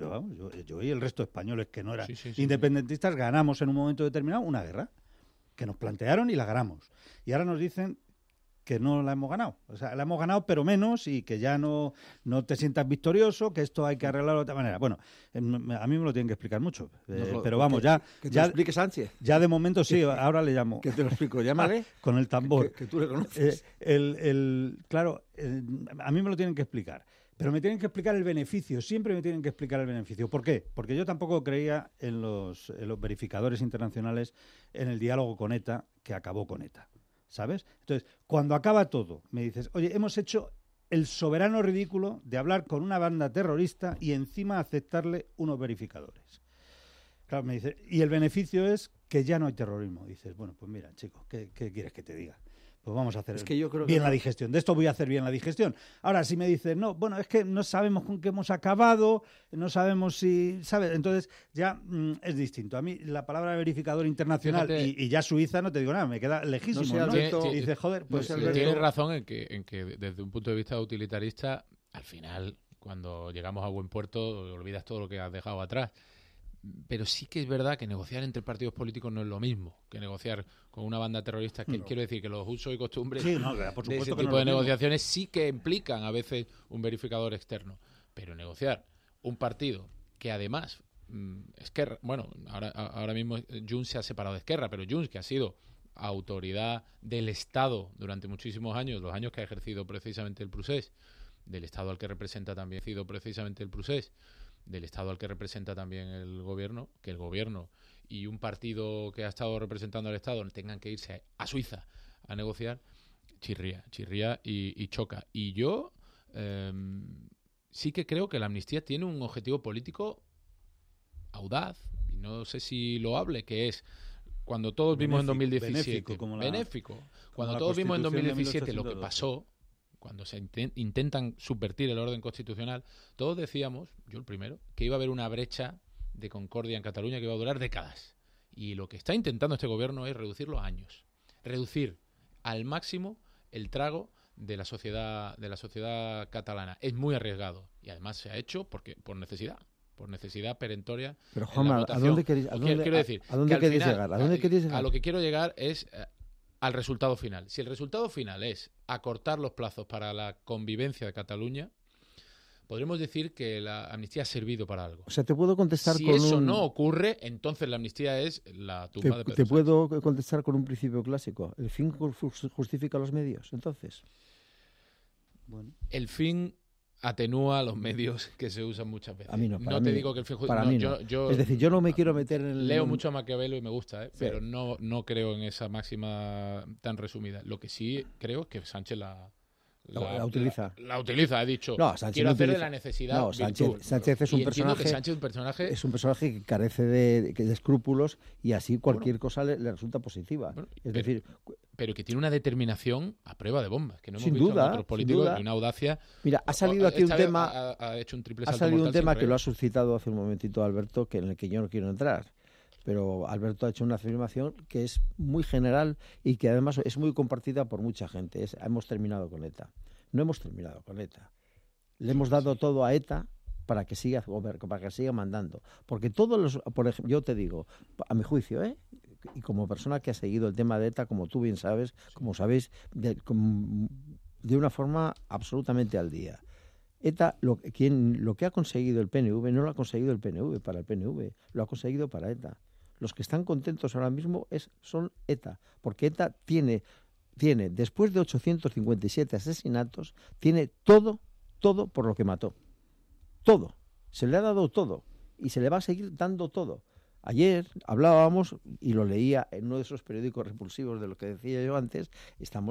Yo y el resto de españoles que no eran independentistas ganamos en un momento determinado una guerra que nos plantearon y la ganamos. Y ahora nos dicen que no la hemos ganado. O sea, la hemos ganado pero menos y que ya no te sientas victorioso, que esto hay que arreglarlo de otra manera. Bueno, a mí me lo tienen que explicar mucho. Pero vamos, que te lo explique Sánchez. Ya de momento sí, ahora le llamo. Que te lo explico, llámale. Con el tambor. Que tú le conoces. Claro, a mí me lo tienen que explicar. Pero me tienen que explicar el beneficio, siempre me tienen que explicar el beneficio. ¿Por qué? Porque yo tampoco creía en los verificadores internacionales, en el diálogo con ETA, que acabó con ETA. ¿Sabes? Entonces, cuando acaba todo, me dices, oye, hemos hecho el soberano ridículo de hablar con una banda terrorista y encima aceptarle unos verificadores. Claro, me dice, y el beneficio es que ya no hay terrorismo. Dices, bueno, pues mira, chico, ¿qué quieres que te diga? Pues vamos a hacer bien la digestión. De esto voy a hacer bien la digestión. Ahora, si me dices, no, bueno, es que no sabemos con qué hemos acabado, no sabemos si... ¿sabes? Entonces, ya es distinto. A mí, la palabra verificador internacional y ya Suiza, no te digo nada, me queda lejísimo, ¿no? Dices, joder, pues... Tienes razón en que desde un punto de vista utilitarista, al final, cuando llegamos a buen puerto, olvidas todo lo que has dejado atrás. Pero sí que es verdad que negociar entre partidos políticos no es lo mismo que negociar con una banda terrorista. Quiero decir que los usos y costumbres de ese tipo de negociaciones sí que implican a veces un verificador externo. Pero negociar un partido que además Esquerra, bueno, ahora mismo Junts se ha separado de Esquerra, pero Junts, que ha sido autoridad del Estado durante muchísimos años, los años que ha ejercido precisamente el Procés, del Estado al que representa también precisamente el Procés, del Estado al que representa también el gobierno, que el gobierno y un partido que ha estado representando al Estado tengan que irse a Suiza a negociar, chirría y choca. Y yo sí que creo que la amnistía tiene un objetivo político audaz, y no sé si loable, que es cuando todos vimos en 2017... Benéfico. Cuando todos vimos en 2017 lo que pasó, cuando se intentan subvertir el orden constitucional, todos decíamos, yo el primero, que iba a haber una brecha de concordia en Cataluña que iba a durar décadas. Y lo que está intentando este gobierno es reducirlo a años. Reducir al máximo el trago de la sociedad catalana. Es muy arriesgado. Y además se ha hecho por necesidad. por necesidad perentoria. Pero Juanma, ¿a dónde queréis llegar? ¿A dónde queréis llegar? A lo que quiero llegar es al resultado final. Si el resultado final es acortar los plazos para la convivencia de Cataluña, podremos decir que la amnistía ha servido para algo. O sea, te puedo contestar si eso no ocurre, entonces la amnistía es la tumba de Pedro Te puedo contestar con un principio clásico. ¿El fin justifica los medios, entonces? Bueno. El fin atenúa los medios que se usan muchas veces. A mí no, no te digo que el fin para mí no. Es decir, yo no me quiero meter en el... Leo mucho a Maquiavelo y me gusta, pero no creo en esa máxima tan resumida. Lo que sí creo es que Sánchez la utiliza. La utiliza, he dicho. No, Sánchez quiero no hacer de utiliza. la necesidad. No, Sánchez es un personaje. Sánchez es un personaje. Es un personaje que carece de escrúpulos y así cualquier cosa le resulta positiva. Bueno, es decir, pero que tiene una determinación a prueba de bombas, que no hemos sin visto duda, en otros políticos, sin duda. y una audacia. Mira, ha salido aquí un tema. Ha hecho un triple ha salto salido un mortal tema sin que lo ha rey. suscitado hace un momentito Alberto, en el que yo no quiero entrar. Pero Alberto ha hecho una afirmación que es muy general y que además es muy compartida por mucha gente. Hemos terminado con ETA. No hemos terminado con ETA. Le hemos dado todo a ETA para que siga mandando. Porque todos los, por ejemplo, yo te digo, a mi juicio, y como persona que ha seguido el tema de ETA, como tú bien sabes, como sabéis, de una forma absolutamente al día. ETA, lo que ha conseguido el PNV, no lo ha conseguido el PNV para el PNV, lo ha conseguido para ETA. Los que están contentos ahora mismo son ETA, porque ETA tiene, después de 857 asesinatos, tiene todo por lo que mató. Todo. Se le ha dado todo. Y se le va a seguir dando todo. Ayer hablábamos, y lo leía en uno de esos periódicos repulsivos de lo que decía yo antes, estamos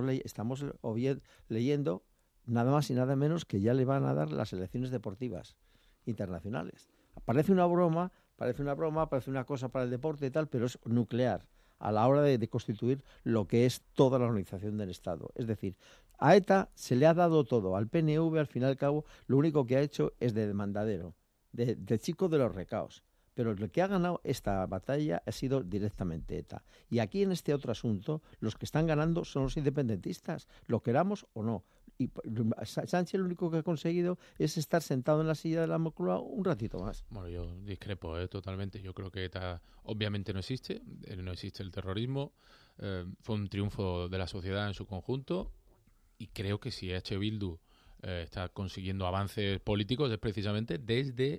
leyendo nada más y nada menos que ya le van a dar las selecciones deportivas internacionales. Parece una broma, parece una cosa para el deporte y tal, pero es nuclear a la hora de constituir lo que es toda la organización del Estado. Es decir, a ETA se le ha dado todo, al PNV al fin y al cabo lo único que ha hecho es de demandadero, de chico de los recaos. Pero el que ha ganado esta batalla ha sido directamente ETA. Y aquí en este otro asunto, los que están ganando son los independentistas, lo queramos o no. Y Sánchez lo único que ha conseguido es estar sentado en la silla de la Moncloa un ratito más. Bueno, yo discrepo totalmente. Yo creo que ETA obviamente no existe el terrorismo. Fue un triunfo de la sociedad en su conjunto y creo que si H. Bildu está consiguiendo avances políticos es precisamente desde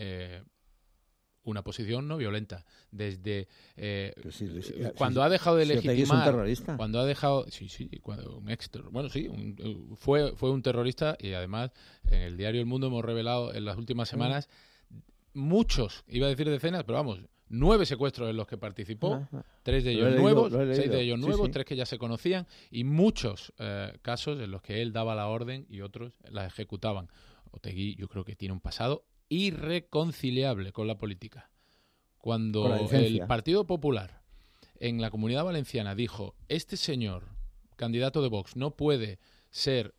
una posición no violenta, desde cuando ha dejado de legitimar, cuando ha dejado, fue un terrorista y además en el diario El Mundo hemos revelado en las últimas semanas muchos, iba a decir decenas, pero vamos, 9 secuestros en los que participó, 3 de ellos nuevos, 6 de ellos nuevos, 3 que ya se conocían y muchos casos en los que él daba la orden y otros la ejecutaban. Otegi yo creo que tiene un pasado irreconciliable con la política. Cuando el Partido Popular en la Comunidad Valenciana dijo, este señor, candidato de Vox, no puede ser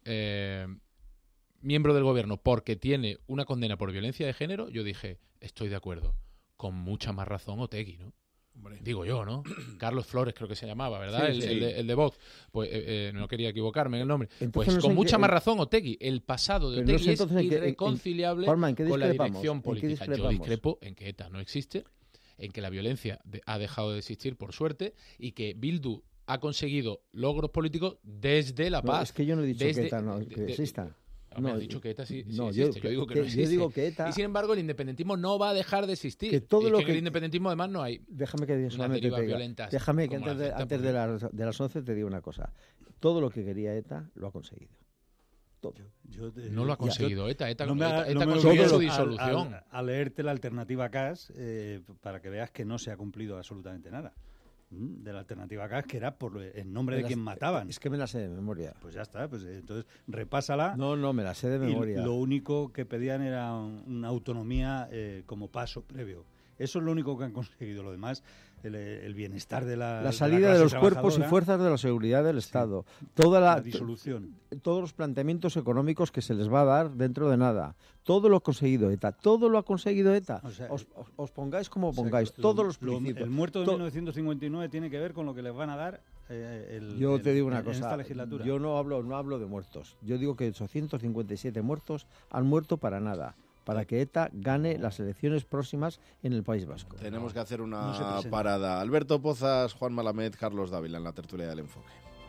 miembro del gobierno porque tiene una condena por violencia de género, yo dije, estoy de acuerdo. Con mucha más razón Otegi, ¿no? Hombre. Digo yo, ¿no? Carlos Flores creo que se llamaba, ¿verdad? Sí, el de Vox. Pues no quería equivocarme en el nombre. Entonces, pues con mucha más razón Otegi. El pasado de Otegi es irreconciliable con la dirección política. Yo discrepo en que ETA no existe, en que la violencia ha dejado de existir por suerte y que Bildu ha conseguido logros políticos desde la paz. No, es que yo no he dicho que ETA no exista. Me has dicho que ETA sí existe. Yo digo que no existe. Yo digo que ETA... Y sin embargo, el independentismo no va a dejar de existir. Que todo y lo que en el independentismo además no hay Déjame que violentas. Déjame que antes de las 11 te diga una cosa. Todo lo que quería ETA lo ha conseguido. Todo. No lo ha conseguido ETA. ETA ha conseguido su disolución. A leerte la alternativa CAS para que veas que no se ha cumplido absolutamente nada. De la alternativa CAS, que era por el nombre de quien mataban. Es que me la sé de memoria. Pues ya está, pues entonces repásala. No, me la sé de memoria. Y lo único que pedían era una autonomía como paso previo. Eso es lo único que han conseguido. Lo demás, el bienestar de la salida de los cuerpos y fuerzas de la seguridad del Estado. Toda la disolución. Todos los planteamientos económicos que se les va a dar dentro de nada. Todo lo ha conseguido ETA. Todo lo ha conseguido ETA. O sea, os pongáis como pongáis. Todos los principios. El muerto de 1959 tiene que ver con lo que les van a dar yo te digo una cosa. En esta legislatura. Yo no hablo de muertos. Yo digo que 857 muertos han muerto para nada. para que ETA gane las elecciones próximas en el País Vasco. Tenemos que hacer no se una presenta. parada. Alberto Pozas, Juan Malamed, Carlos Dávila en la tertulia del Enfoque.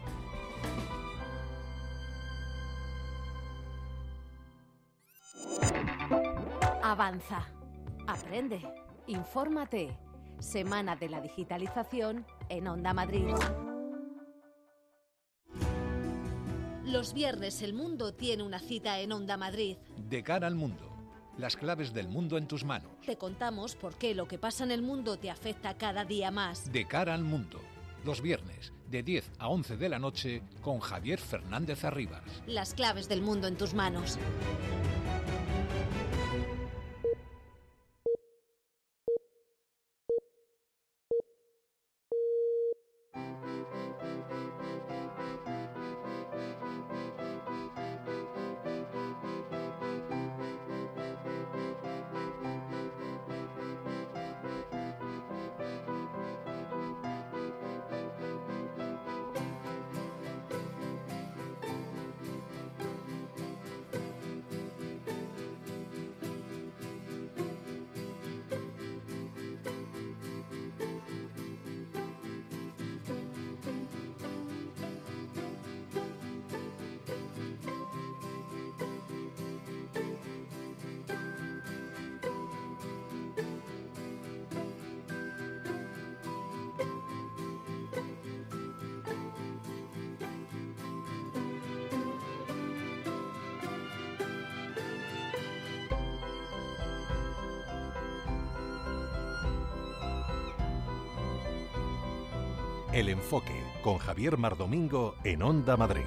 Avanza. Aprende. Infórmate. Semana de la Digitalización en Onda Madrid. Los viernes el mundo tiene una cita en Onda Madrid. De cara al mundo. Las claves del mundo en tus manos. Te contamos por qué lo que pasa en el mundo te afecta cada día más. De cara al mundo. Los viernes, de 10 a 11 de la noche, con Javier Fernández Arribas. Las claves del mundo en tus manos. El Enfoque, con Javier Mardomingo en Onda Madrid.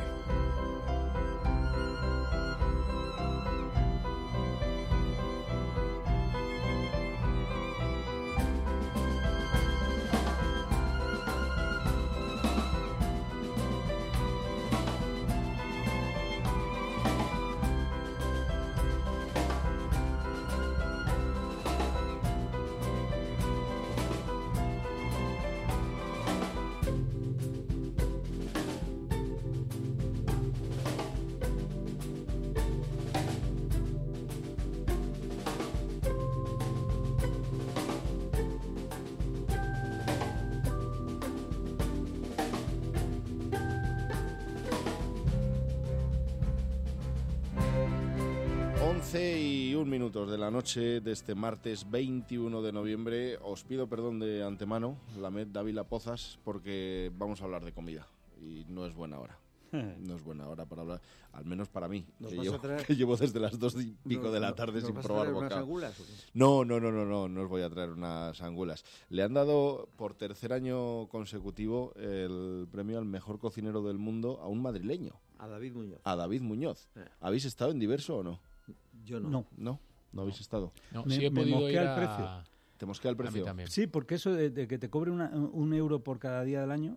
Y 1 minuto de la noche de este martes 21 de noviembre. Os pido perdón de antemano, Lamed, Dávila, Pozas, porque vamos a hablar de comida y no es buena hora. No es buena hora para hablar, al menos para mí, que llevo desde las 2:00 de la tarde sin probar bocado. No os voy a traer unas angulas. Le han dado por tercer año consecutivo el premio al mejor cocinero del mundo a un madrileño. A David Muñoz. A David Muñoz. ¿Habéis estado en Diverso o no? Yo no. ¿No habéis estado? No, Me- sí he me podido mosquea ir el precio. ¿Te mosquea el A mí precio? también. Sí, porque eso de que te cobre un euro por cada día del año,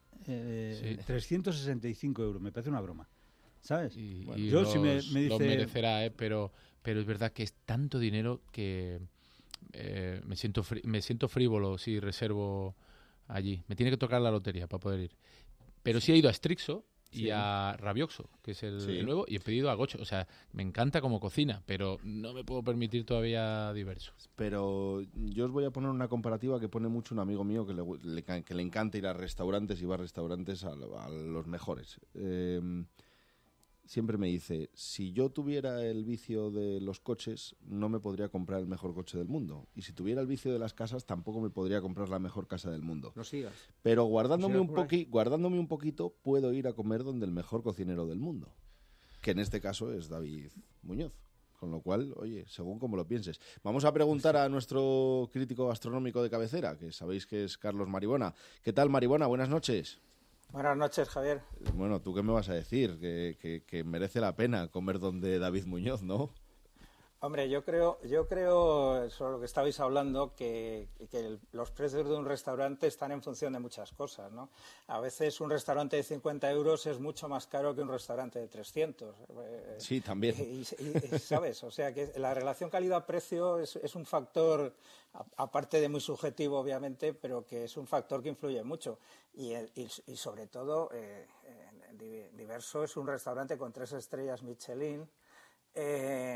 365 euros, me parece una broma. ¿Sabes? Y yo los, si me los dice... merecerá, pero es verdad que es tanto dinero que me siento frívolo si reservo allí. Me tiene que tocar la lotería para poder ir. Pero sí he ido a Strixo y a Rabioxo, que es el nuevo, y he pedido a Gocho. O sea, me encanta como cocina, pero no me puedo permitir todavía Diverso. Pero yo os voy a poner una comparativa que pone mucho un amigo mío que le encanta ir a restaurantes y va a restaurantes a los mejores. Siempre me dice, si yo tuviera el vicio de los coches, no me podría comprar el mejor coche del mundo. Y si tuviera el vicio de las casas, tampoco me podría comprar la mejor casa del mundo. No sigas. Pero guardándome No sigas guardándome un poquito, puedo ir a comer donde el mejor cocinero del mundo. Que en este caso es David Muñoz. Con lo cual, oye, según como lo pienses. Vamos a preguntar a nuestro crítico gastronómico de cabecera, que sabéis que es Carlos Maribona. ¿Qué tal, Maribona? Buenas noches. Buenas noches, Javier. Bueno, ¿tú qué me vas a decir? Que merece la pena comer donde David Muñoz, ¿no? Hombre, yo creo sobre lo que estabais hablando, que los precios de un restaurante están en función de muchas cosas, ¿no? A veces un restaurante de 50 euros es mucho más caro que un restaurante de 300. Sí, también. Y ¿sabes? O sea, que la relación calidad-precio es un factor, aparte de muy subjetivo, obviamente, pero que es un factor que influye mucho. Y sobre todo, Diverso es un restaurante con 3 estrellas Michelin,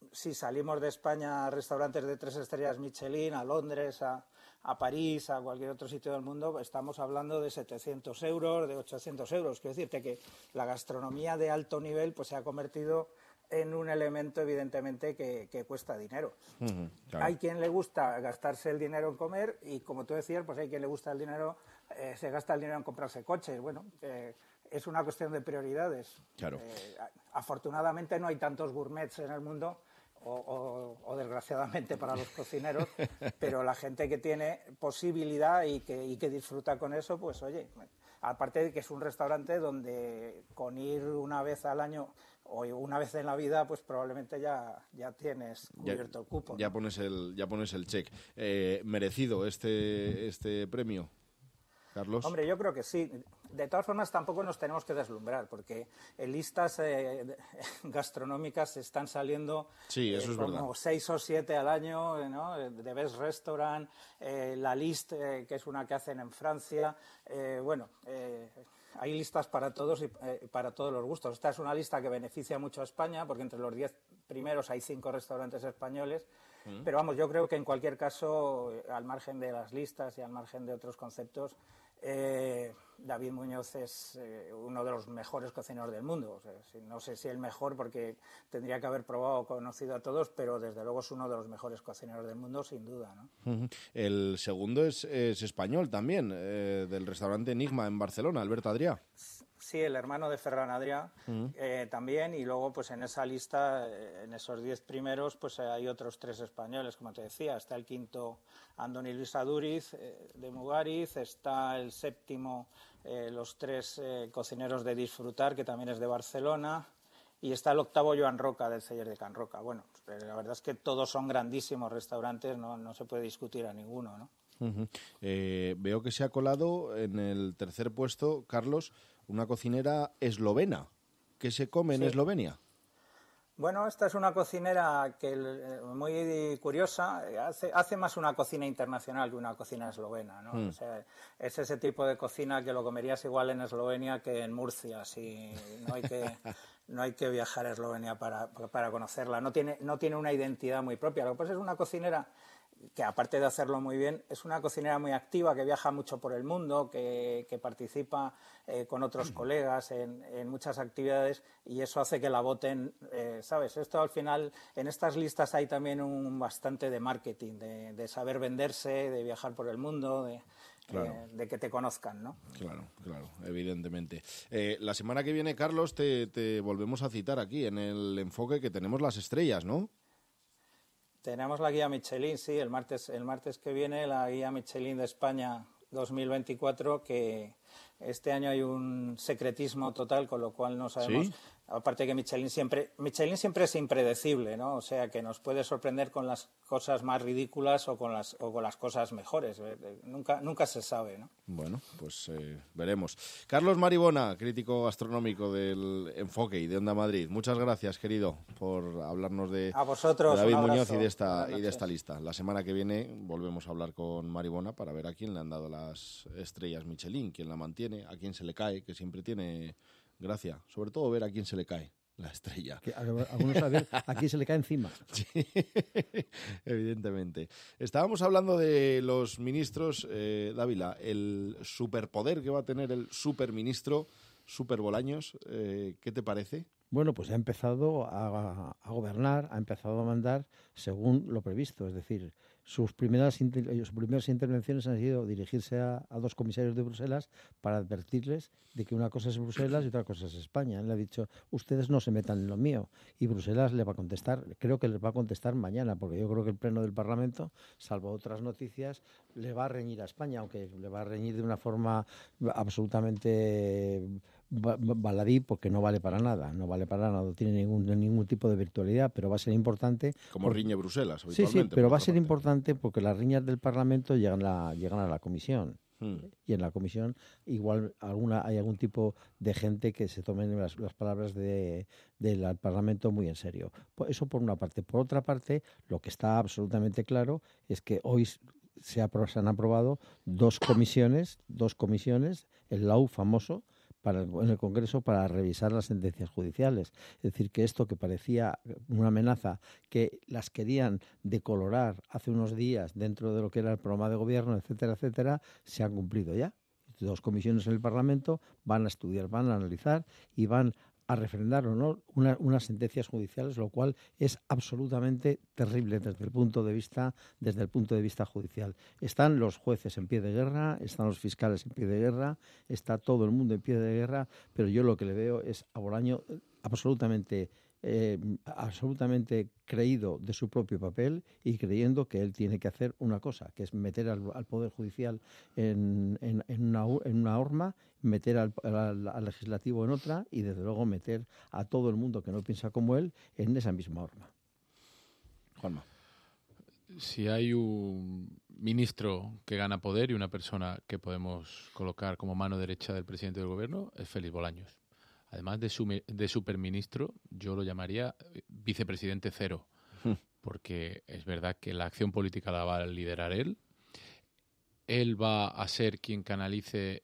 si salimos de España a restaurantes de 3 estrellas Michelin, a Londres, a París, a cualquier otro sitio del mundo, estamos hablando de 700 euros, de 800 euros. Quiero decirte que la gastronomía de alto nivel pues se ha convertido en un elemento, evidentemente, que cuesta dinero. Claro. Hay quien le gusta gastarse el dinero en comer y, como tú decías, pues hay quien le gusta el dinero, se gasta el dinero en comprarse coches. Bueno, es una cuestión de prioridades. Claro. Afortunadamente no hay tantos gourmets en el mundo, o desgraciadamente para los cocineros, pero la gente que tiene posibilidad y que disfruta con eso, pues oye, aparte de que es un restaurante donde con ir una vez al año o una vez en la vida, pues probablemente ya tienes cubierto el cupo, ¿no? Ya pones el check. ¿Merecido este premio, Carlos? Hombre, yo creo que sí. De todas formas, tampoco nos tenemos que deslumbrar, porque en listas gastronómicas están saliendo como 6 o 7 al año, ¿no? The Best Restaurant, la List, que es una que hacen en Francia. Hay listas para todos y para todos los gustos. Esta es una lista que beneficia mucho a España, porque entre los 10 primeros hay 5 restaurantes españoles. Pero vamos, yo creo que en cualquier caso, al margen de las listas y al margen de otros conceptos, David Muñoz es uno de los mejores cocineros del mundo. O sea, no sé si el mejor, porque tendría que haber probado, conocido a todos, pero desde luego es uno de los mejores cocineros del mundo, sin duda, ¿no? El segundo es español también, del restaurante Enigma en Barcelona, Alberto Adrià. Sí, el hermano de Ferran Adrià también, y luego pues en esa lista, en esos 10 primeros, pues hay otros 3 españoles, como te decía. Está el quinto, Andoni Luis Aduriz, de Mugaritz, está el séptimo, los 3 cocineros de Disfrutar, que también es de Barcelona, y está el octavo, Joan Roca, del Celler de Can Roca. Bueno, la verdad es que todos son grandísimos restaurantes, no se puede discutir a ninguno, ¿no? Veo que se ha colado en el tercer puesto, Carlos, una cocinera eslovena. ¿Qué se come en Eslovenia? Bueno, esta es una cocinera muy curiosa. Hace más una cocina internacional que una cocina eslovena, ¿no? O sea, es ese tipo de cocina que lo comerías igual en Eslovenia que en Murcia. Si no hay que viajar a Eslovenia para conocerla. No tiene una identidad muy propia. Lo que pasa es una cocinera que, aparte de hacerlo muy bien, es una cocinera muy activa, que viaja mucho por el mundo, que participa con otros colegas en muchas actividades, y eso hace que la voten, ¿sabes? Esto al final, en estas listas hay también bastante de marketing, de saber venderse, de viajar por el mundo, de que te conozcan, ¿no? Claro, evidentemente. La semana que viene, Carlos, te volvemos a citar aquí en el Enfoque, que tenemos las estrellas, ¿no? Tenemos la guía Michelin, sí, el martes que viene, la guía Michelin de España 2024, que este año hay un secretismo total, con lo cual no sabemos. ¿Sí? Aparte que Michelin siempre es impredecible, ¿no? O sea, que nos puede sorprender con las cosas más ridículas o con las cosas mejores. Nunca se sabe, ¿no? Bueno, pues veremos. Carlos Maribona, crítico gastronómico del Enfoque y de Onda Madrid. Muchas gracias, querido, por hablarnos de David Muñoz y de esta lista. La semana que viene volvemos a hablar con Maribona para ver a quién le han dado las estrellas Michelin, quién la mantiene, a quién se le cae, que siempre tiene gracia. Sobre todo ver a quién se le cae la estrella. Algunos saber a quién se le cae encima. Sí, evidentemente. Estábamos hablando de los ministros, Dávila, el superpoder que va a tener el superministro Super Bolaños. ¿Qué te parece? Bueno, pues ha empezado a gobernar, ha empezado a mandar según lo previsto. Es decir, sus primeras intervenciones han sido dirigirse a 2 comisarios de Bruselas para advertirles de que una cosa es Bruselas y otra cosa es España. Él le ha dicho, ustedes no se metan en lo mío. Y Bruselas le va a contestar, creo que les va a contestar mañana, porque yo creo que el Pleno del Parlamento, salvo otras noticias, le va a reñir a España, aunque le va a reñir de una forma absolutamente baladí, porque no vale para nada, no tiene ningún tipo de virtualidad, pero va a ser importante. Como riñe Bruselas habitualmente. Sí, pero va a ser importante porque las riñas del Parlamento llegan a la Comisión. Y en la Comisión igual hay algún tipo de gente que se tomen las palabras del Parlamento muy en serio. Eso por una parte. Por otra parte, lo que está absolutamente claro es que hoy se han aprobado 2 comisiones, el LAU famoso, en el Congreso para revisar las sentencias judiciales. Es decir, que esto que parecía una amenaza, que las querían decolorar hace unos días dentro de lo que era el programa de gobierno, etcétera, etcétera, se han cumplido ya. 2 comisiones en el Parlamento van a estudiar, van a analizar y van a refrendar o no unas sentencias judiciales, lo cual es absolutamente terrible desde el punto de vista judicial. Están los jueces en pie de guerra, están los fiscales en pie de guerra, está todo el mundo en pie de guerra, pero yo lo que le veo es a Bolaño absolutamente creído de su propio papel y creyendo que él tiene que hacer una cosa, que es meter al Poder Judicial en una horma, meter al Legislativo en otra y, desde luego, meter a todo el mundo que no piensa como él en esa misma horma. Juanma. Si hay un ministro que gana poder y una persona que podemos colocar como mano derecha del presidente del gobierno, es Félix Bolaños. Además de superministro, yo lo llamaría vicepresidente cero, porque es verdad que la acción política la va a liderar él. Él va a ser quien canalice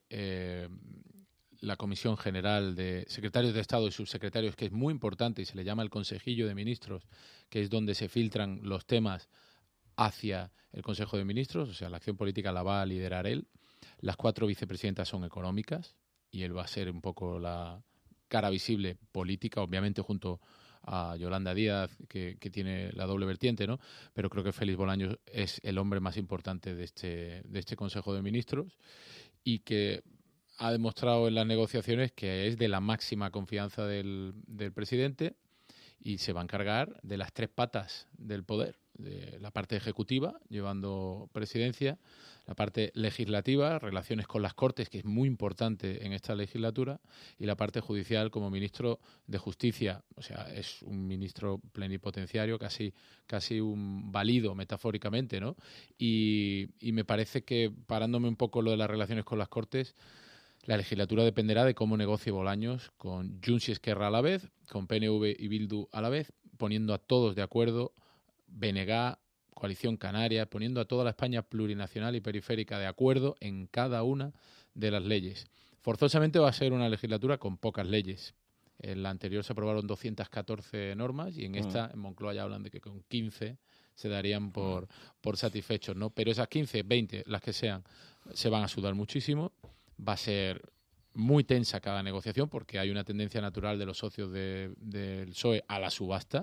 la Comisión General de Secretarios de Estado y Subsecretarios, que es muy importante y se le llama el Consejillo de Ministros, que es donde se filtran los temas hacia el Consejo de Ministros. O sea, la acción política la va a liderar él. Las 4 vicepresidentas son económicas y él va a ser un poco la cara visible política, obviamente junto a Yolanda Díaz, que tiene la doble vertiente, ¿no? Pero creo que Félix Bolaños es el hombre más importante de este Consejo de Ministros y que ha demostrado en las negociaciones que es de la máxima confianza del presidente y se va a encargar de las 3 patas del poder, de la parte ejecutiva, llevando presidencia, la parte legislativa, relaciones con las Cortes, que es muy importante en esta legislatura, y la parte judicial como ministro de Justicia. O sea, es un ministro plenipotenciario, casi un valido metafóricamente, ¿no? Y me parece que, parándome un poco lo de las relaciones con las Cortes, la legislatura dependerá de cómo negocie Bolaños con Junts y Esquerra a la vez, con PNV y Bildu a la vez, poniendo a todos de acuerdo, BNG, Coalición Canaria, poniendo a toda la España plurinacional y periférica de acuerdo en cada una de las leyes. Forzosamente va a ser una legislatura con pocas leyes. En la anterior se aprobaron 214 normas y en esta, en Moncloa, ya hablan de que con 15 se darían por satisfechos, ¿no? Pero esas 15, 20, las que sean, se van a sudar muchísimo. Va a ser muy tensa cada negociación porque hay una tendencia natural de los socios del PSOE a la subasta.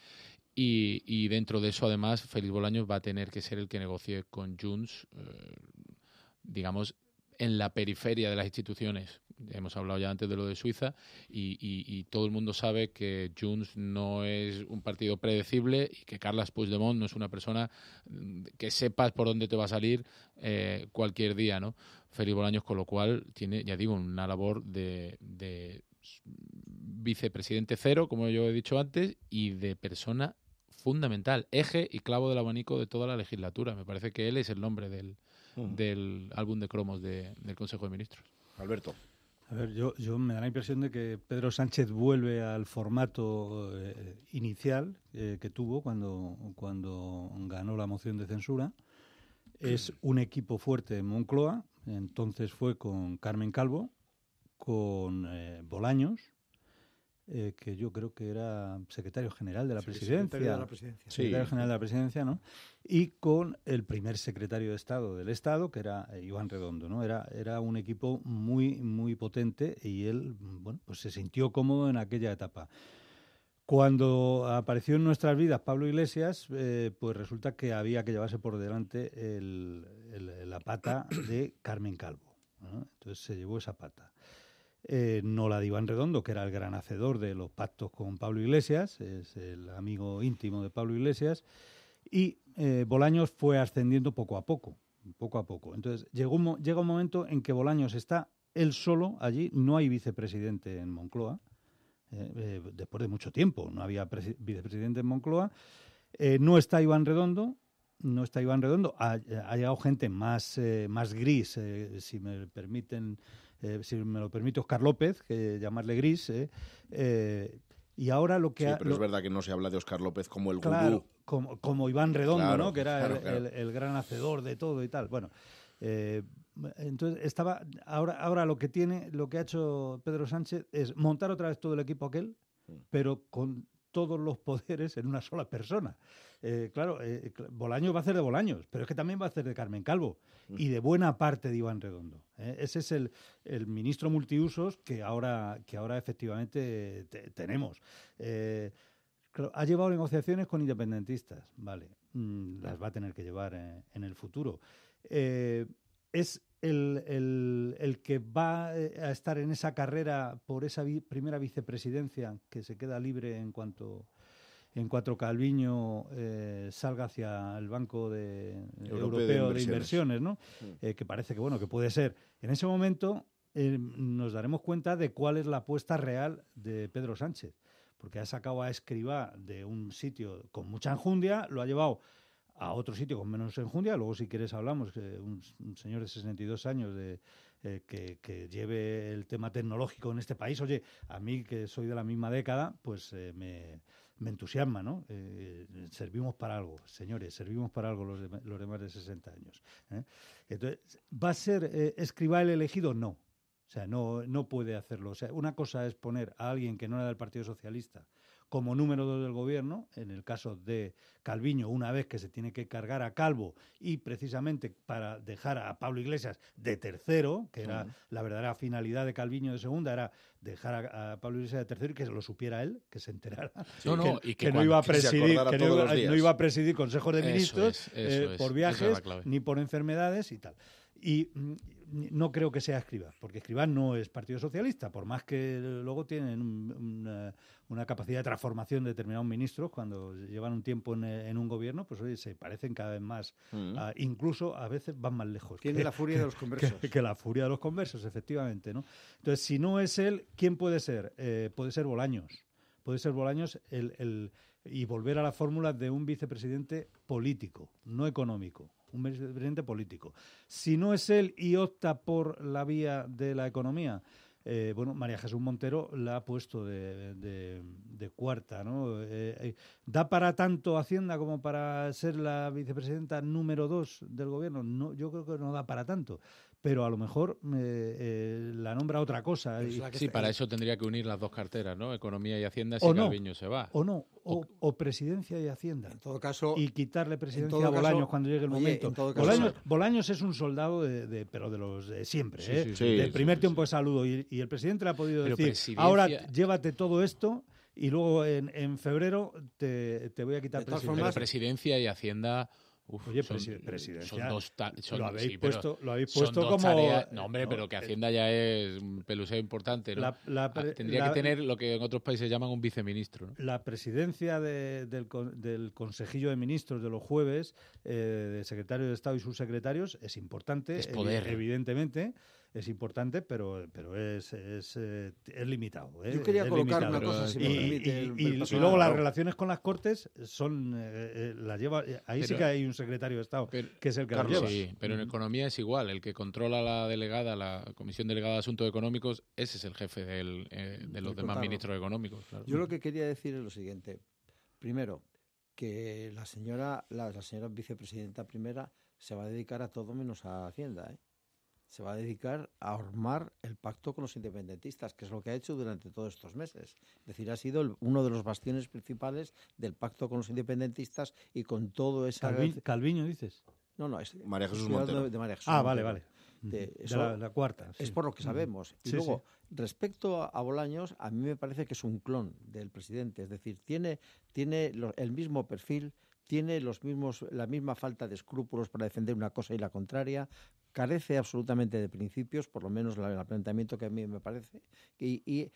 Y dentro de eso, además, Félix Bolaños va a tener que ser el que negocie con Junts, digamos, en la periferia de las instituciones. Hemos hablado ya antes de lo de Suiza y todo el mundo sabe que Junts no es un partido predecible y que Carles Puigdemont no es una persona que sepas por dónde te va a salir cualquier día, ¿no? Félix Bolaños, con lo cual, tiene, ya digo, una labor de vicepresidente cero, como yo he dicho antes, y de persona fundamental, eje y clavo del abanico de toda la legislatura. Me parece que él es el nombre del álbum de cromos del Consejo de Ministros. Alberto. A ver, yo me da la impresión de que Pedro Sánchez vuelve al formato inicial que tuvo cuando ganó la moción de censura. Es un equipo fuerte en Moncloa, entonces fue con Carmen Calvo, con Bolaños, que yo creo que era secretario general de la presidencia. Secretario de la presidencia. Secretario general de la presidencia, ¿no? Y con el primer secretario de Estado del Estado, que era Iván Redondo, ¿no? Era un equipo muy, muy potente y él, bueno, pues se sintió cómodo en aquella etapa. Cuando apareció en nuestras vidas Pablo Iglesias, pues resulta que había que llevarse por delante la pata de Carmen Calvo, ¿no? Entonces se llevó esa pata. No la de Iván Redondo, que era el gran hacedor de los pactos con Pablo Iglesias, es el amigo íntimo de Pablo Iglesias, y Bolaños fue ascendiendo poco a poco. Entonces llega un momento en que Bolaños está él solo allí, no hay vicepresidente en Moncloa, después de mucho tiempo no había vicepresidente en Moncloa, no está Iván Redondo, ha llegado gente más gris, si me lo permite Óscar López, que llamarle gris, y ahora lo que... Sí, pero es verdad que no se habla de Óscar López como el claro, gurú. como Iván Redondo, claro, ¿no? Que era claro. El gran hacedor de todo y tal. Bueno, Entonces ahora lo que ha hecho Pedro Sánchez es montar otra vez todo el equipo aquel, pero con todos los poderes en una sola persona. Bolaños va a hacer de Bolaños, pero es que también va a hacer de Carmen Calvo y de buena parte de Iván Redondo. Ese es el ministro multiusos que ahora efectivamente tenemos. Ha llevado negociaciones con independentistas, vale, las va a tener que llevar en el futuro. Es el que va a estar en esa carrera por esa primera vicepresidencia que se queda libre en cuanto Calviño salga hacia el Banco Europeo de Inversiones, ¿no? Que parece que puede ser. En ese momento nos daremos cuenta de cuál es la apuesta real de Pedro Sánchez, porque ha sacado a Escrivá de un sitio con mucha enjundia, lo ha llevado a otro sitio con menos enjundia. Luego, si quieres, hablamos un señor de 62 años que lleve el tema tecnológico en este país. Oye, a mí, que soy de la misma década, pues me entusiasma, ¿no? Servimos para algo, señores, servimos para algo los de más de 60 años. Entonces, ¿va a ser Escrivá el elegido? No. O sea, no puede hacerlo. O sea, una cosa es poner a alguien que no era del Partido Socialista como número 2 del gobierno, en el caso de Calviño, una vez que se tiene que cargar a Calvo y precisamente para dejar a Pablo Iglesias de tercero, que era la verdadera finalidad de Calviño de segunda, era dejar a Pablo Iglesias de tercero y que lo supiera él, que se enterara, que no iba a presidir consejos de ministros por viajes ni por enfermedades y tal. Y no creo que sea Escrivá, porque Escrivá no es Partido Socialista, por más que luego tienen una capacidad de transformación de determinados ministros cuando llevan un tiempo en un gobierno, pues oye, se parecen cada vez más, incluso a veces van más lejos. Tiene la furia de los conversos. Que la furia de los conversos, efectivamente, ¿no? Entonces, si no es él, ¿quién puede ser? Puede ser Bolaños. Puede ser Bolaños y volver a la fórmula de un vicepresidente político, no económico. Un vicepresidente político. Si no es él y opta por la vía de la economía, María Jesús Montero la ha puesto de cuarta, ¿no? ¿Da para tanto Hacienda como para ser la vicepresidenta número 2 del gobierno? No, yo creo que no da para tanto. Pero a lo mejor la nombra otra cosa. Sí, para eso tendría que unir las dos carteras, ¿no? Economía y Hacienda si Calviño se va. O Presidencia y Hacienda. En todo caso... Y quitarle Presidencia a Bolaños cuando llegue el momento. Bolaños es un soldado pero de los de siempre, del primer tiempo de saludo. Y el presidente le ha podido decir, ahora llévate todo esto y luego en febrero te voy a quitar Presidencia. Pero Presidencia y Hacienda... Oye, presidencia. Son dos lo habéis puesto como... tareas, no, hombre, pero que Hacienda ya es un peluseo importante, ¿no? Tendría que tener lo que en otros países llaman un viceministro, ¿no? La presidencia del Consejillo de Ministros de los jueves, de secretario de Estado y subsecretarios, es importante. Es poder. Evidentemente. Es importante, pero es limitado. Yo quería colocar una cosa, si me permite. Y luego las relaciones con las Cortes son las lleva. Ahí sí que hay un secretario de Estado, que es el que las lleva. Sí, pero en economía es igual. El que controla la Comisión Delegada de Asuntos Económicos, ese es el jefe de los demás ministros económicos. Claro. Yo lo que quería decir es lo siguiente. Primero, que la señora vicepresidenta primera se va a dedicar a todo menos a Hacienda, Se va a dedicar a armar el pacto con los independentistas, que es lo que ha hecho durante todos estos meses. Es decir, ha sido uno de los bastiones principales del pacto con los independentistas y con todo esa... ¿Calviño dices? No, es María Jesús Montero. De María Jesús Montero. Vale. La cuarta. Sí. Es por lo que sabemos. Y luego, respecto a Bolaños, a mí me parece que es un clon del presidente. Es decir, tiene el mismo perfil, tiene la misma falta de escrúpulos para defender una cosa y la contraria, carece absolutamente de principios, por lo menos el planteamiento que a mí me parece, y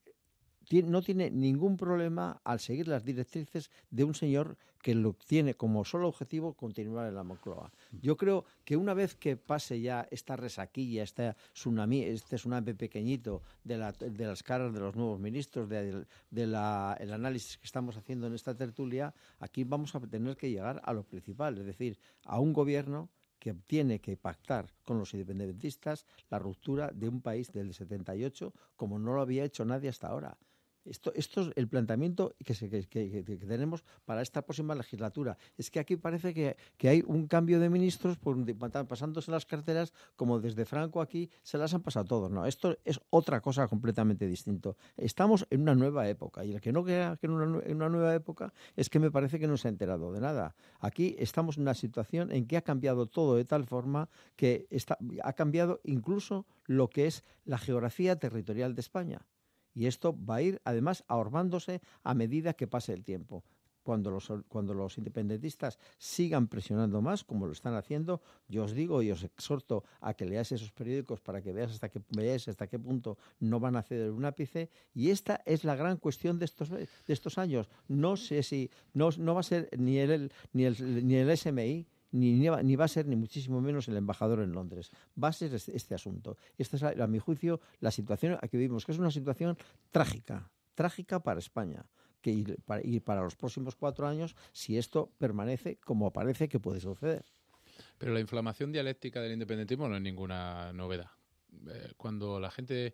no tiene ningún problema al seguir las directrices de un señor que lo tiene como solo objetivo continuar en la Moncloa. Yo creo que una vez que pase ya esta resaquilla, este tsunami pequeñito de las caras de los nuevos ministros, el análisis que estamos haciendo en esta tertulia, aquí vamos a tener que llegar a lo principal, es decir, a un gobierno que tiene que pactar con los independentistas la ruptura de un país del 78 como no lo había hecho nadie hasta ahora. Esto es el planteamiento que tenemos para esta próxima legislatura. Es que aquí parece que hay un cambio de ministros pasándose las carteras, como desde Franco aquí se las han pasado todos. No, esto es otra cosa completamente distinta. Estamos en una nueva época, y el que no crea que en una nueva época es que me parece que no se ha enterado de nada. Aquí estamos en una situación en que ha cambiado todo de tal forma que ha cambiado incluso lo que es la geografía territorial de España. Y esto va a ir, además, ahormándose a medida que pase el tiempo. Cuando los independentistas sigan presionando más, como lo están haciendo, yo os digo y os exhorto a que leáis esos periódicos para que veáis hasta qué punto no van a ceder un ápice. Y esta es la gran cuestión de estos años. No sé si no va a ser ni el SMI, ni va a ser ni muchísimo menos el embajador en Londres. Va a ser este asunto. Esta es, a mi juicio, la situación que vivimos, que es una situación trágica para España. Y para los próximos 4 años, si esto permanece como parece que puede suceder. Pero la inflamación dialéctica del independentismo no es ninguna novedad. Cuando la gente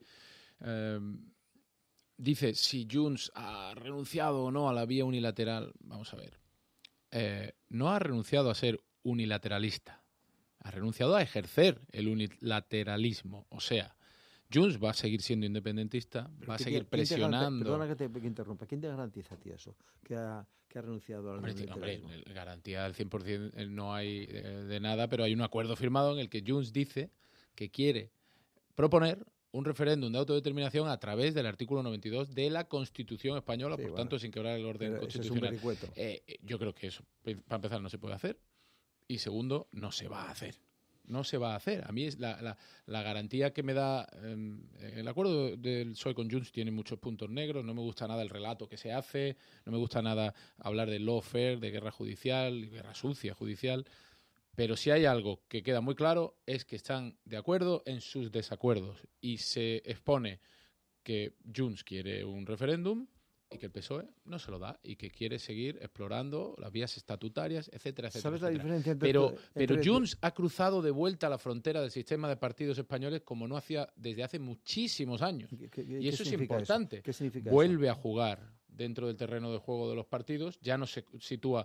dice si Junts ha renunciado o no a la vía unilateral, vamos a ver, no ha renunciado a ser unilateralista, ha renunciado a ejercer el unilateralismo. O sea, Junts va a seguir siendo independentista, va a seguir presionando. Perdona que te interrumpa. ¿Quién te garantiza a ti eso? Que ha renunciado al unilateralismo. Hombre, garantía del 100% no hay de nada, pero hay un acuerdo firmado en el que Junts dice que quiere proponer un referéndum de autodeterminación a través del artículo 92 de la Constitución española, por tanto, sin quebrar el orden constitucional. Yo creo que eso, para empezar, no se puede hacer. Y segundo, no se va a hacer. No se va a hacer. A mí es la garantía que me da el acuerdo del PSOE con Junts tiene muchos puntos negros. No me gusta nada el relato que se hace. No me gusta nada hablar de lawfare, de guerra judicial, guerra sucia judicial. Pero si hay algo que queda muy claro es que están de acuerdo en sus desacuerdos. Y se expone que Junts quiere un referéndum y que el PSOE no se lo da y que quiere seguir explorando las vías estatutarias, etcétera, etcétera. ¿Sabes la diferencia pero Junts ha cruzado de vuelta la frontera del sistema de partidos españoles como no hacía desde hace muchísimos años. Y eso es importante. ¿Qué significa Vuelve a jugar dentro del terreno de juego de los partidos, ya no se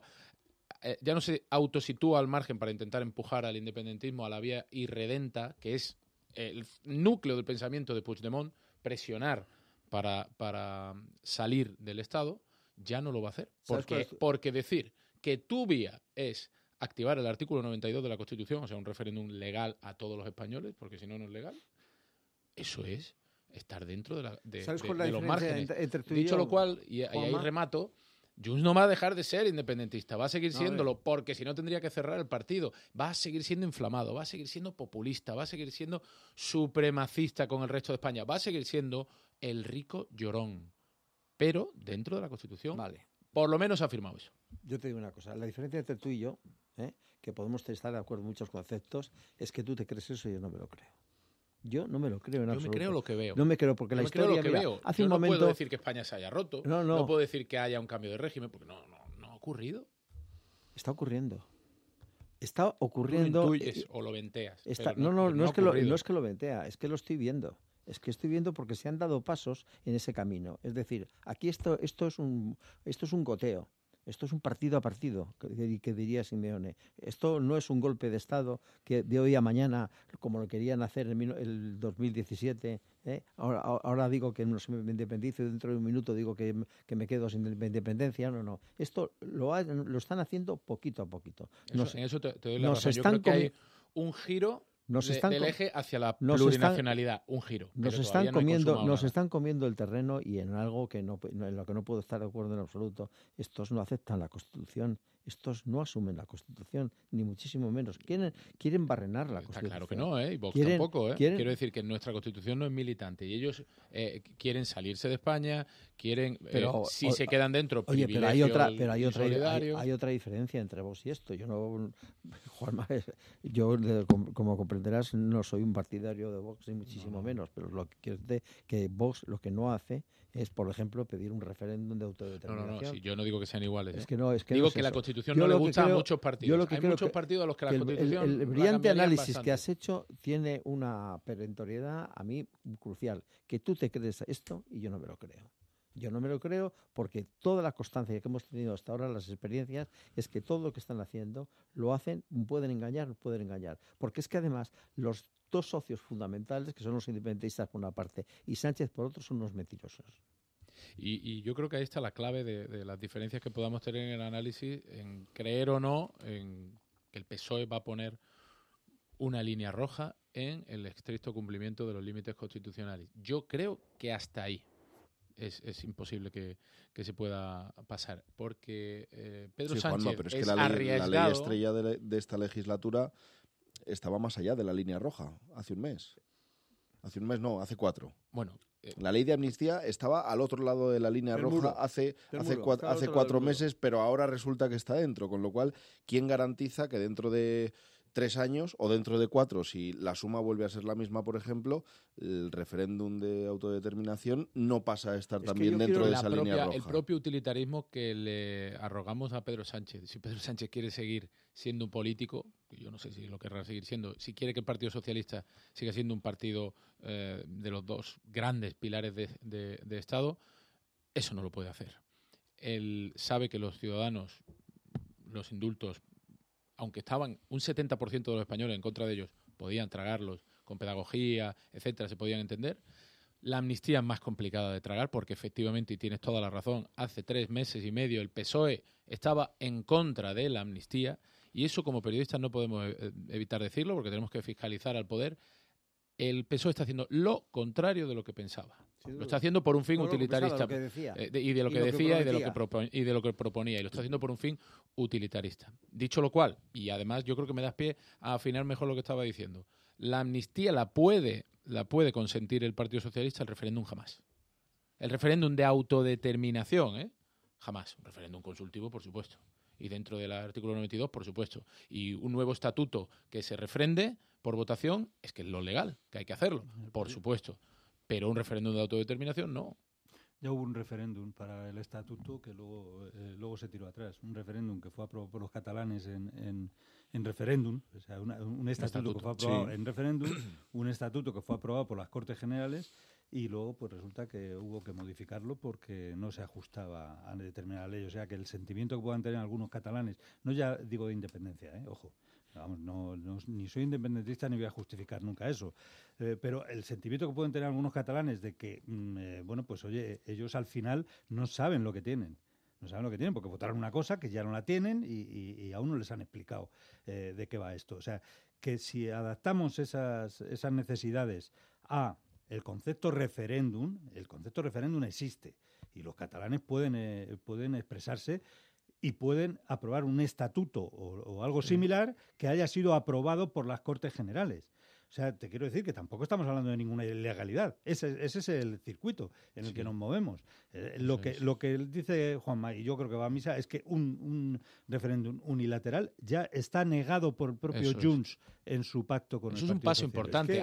autositúa al margen para intentar empujar al independentismo a la vía irredenta, que es el núcleo del pensamiento de Puigdemont, presionar para salir del Estado, ya no lo va a hacer. Porque decir que tu vía es activar el artículo 92 de la Constitución, o sea, un referéndum legal a todos los españoles, porque si no, no es legal, eso es estar dentro de los márgenes. Entre tú y Dicho yo, lo cual, y ahí remato, Junts no va a dejar de ser independentista, va a seguir siéndolo, porque si no tendría que cerrar el partido, va a seguir siendo inflamado, va a seguir siendo populista, va a seguir siendo supremacista con el resto de España, va a seguir siendo el rico llorón, pero dentro de la Constitución, por lo menos ha afirmado eso. Yo te digo una cosa, la diferencia entre tú y yo, que podemos estar de acuerdo en muchos conceptos, es que tú te crees eso y yo no me lo creo. Yo no me lo creo en absoluto. Yo me creo lo que veo. No me creo porque la historia... Hace un momento... No puedo decir que España se haya roto, no puedo decir que haya un cambio de régimen, porque no ha ocurrido. Está ocurriendo. Está ocurriendo... Tú lo intuyes o lo venteas. No es que lo ventea, es que lo estoy viendo. Es que estoy viendo porque se han dado pasos en ese camino. Es decir, aquí esto es un goteo. Esto es un partido a partido, que diría Simeone. Esto no es un golpe de Estado que de hoy a mañana, como lo querían hacer en el 2017. Ahora digo que no se me independizo y dentro de un minuto digo que me quedo sin independencia. No. Esto lo están haciendo poquito a poquito. En eso te doy la razón. Yo creo que hay un giro del eje hacia la plurinacionalidad, un giro. Nos están comiendo el terreno y en algo en lo que no puedo estar de acuerdo en absoluto. Estos no aceptan la Constitución, estos no asumen la Constitución, ni muchísimo menos. Quieren barrenar la Constitución. Está claro que no, y Vox tampoco. Quiero decir que nuestra Constitución no es militante y ellos quieren salirse de España, si se quedan dentro, pero hay otra diferencia entre Vox y esto. Juanma, como comprenderás, no soy un partidario de Vox ni muchísimo menos, pero lo que quiero decir que Vox lo que no hace es, por ejemplo, pedir un referéndum de autodeterminación. Yo no digo que sean iguales. Digo que la Constitución no le gusta a muchos partidos. Hay muchos partidos a los que la Constitución... El brillante análisis que has hecho tiene una perentoriedad, a mí, crucial. Que tú te crees esto y yo no me lo creo. Yo no me lo creo porque toda la constancia que hemos tenido hasta ahora, las experiencias, es que todo lo que están haciendo lo hacen, pueden engañar. Porque es que además los dos socios fundamentales, que son los independentistas por una parte y Sánchez por otro, son unos mentirosos. Y yo creo que ahí está la clave de las diferencias que podamos tener en el análisis, en creer o no en que el PSOE va a poner una línea roja en el estricto cumplimiento de los límites constitucionales. Yo creo que hasta ahí es imposible que se pueda pasar, porque Pedro Sánchez Juanma, pero es que arriesgado. la ley estrella de esta legislatura estaba más allá de la línea roja hace un mes. Hace 4. Bueno, la ley de amnistía estaba al otro lado de la línea roja hace 4 meses, pero ahora resulta que está dentro, con lo cual, ¿quién garantiza que dentro de 3 años o dentro de 4, si la suma vuelve a ser la misma, por ejemplo, el referéndum de autodeterminación no pasa a estar también dentro de esa línea roja? El propio utilitarismo que le arrogamos a Pedro Sánchez. Si Pedro Sánchez quiere seguir siendo un político, yo no sé si lo querrá seguir siendo, si quiere que el Partido Socialista siga siendo un partido de los dos grandes pilares de Estado, eso no lo puede hacer. Él sabe que los ciudadanos, los indultos, aunque estaban un 70% de los españoles en contra de ellos, podían tragarlos con pedagogía, etcétera, se podían entender. La amnistía es más complicada de tragar porque efectivamente, y tienes toda la razón, hace 3 meses y medio el PSOE estaba en contra de la amnistía y eso como periodistas no podemos evitar decirlo porque tenemos que fiscalizar al poder. El PSOE está haciendo lo contrario de lo que pensaba. Lo está haciendo por un fin utilitarista. Y de lo que decía y de lo que proponía. Y lo está haciendo por un fin utilitarista. Dicho lo cual, y además yo creo que me das pie a afinar mejor lo que estaba diciendo. La amnistía la puede consentir el Partido Socialista, el referéndum jamás. El referéndum de autodeterminación, jamás. Un referéndum consultivo, por supuesto. Y dentro del artículo 92, por supuesto. Y un nuevo estatuto que se refrende por votación, es que es lo legal, que hay que hacerlo, por supuesto. Pero un referéndum de autodeterminación, no. Ya hubo un referéndum para el estatuto que luego se tiró atrás. Un referéndum que fue aprobado por los catalanes en referéndum, o sea, un estatuto que fue aprobado en referéndum, un estatuto que fue aprobado por las Cortes Generales y luego pues resulta que hubo que modificarlo porque no se ajustaba a determinada ley. O sea, que el sentimiento que puedan tener algunos catalanes, no ya digo de independencia, ojo, vamos, no, ni soy independentista ni voy a justificar nunca eso, pero el sentimiento que pueden tener algunos catalanes de que, bueno, pues oye, ellos al final no saben lo que tienen. No saben lo que tienen porque votaron una cosa que ya no la tienen y aún no les han explicado de qué va esto. O sea, que si adaptamos esas necesidades a el concepto referéndum existe y los catalanes pueden expresarse y pueden aprobar un estatuto o algo similar que haya sido aprobado por las Cortes Generales. O sea, te quiero decir que tampoco estamos hablando de ninguna ilegalidad. Ese es el circuito en el que nos movemos. Lo que dice Juanma, y yo creo que va a misa, es que un referéndum unilateral ya está negado por el propio Junts en su pacto con el Partido Eso es un paso Socialista. importante,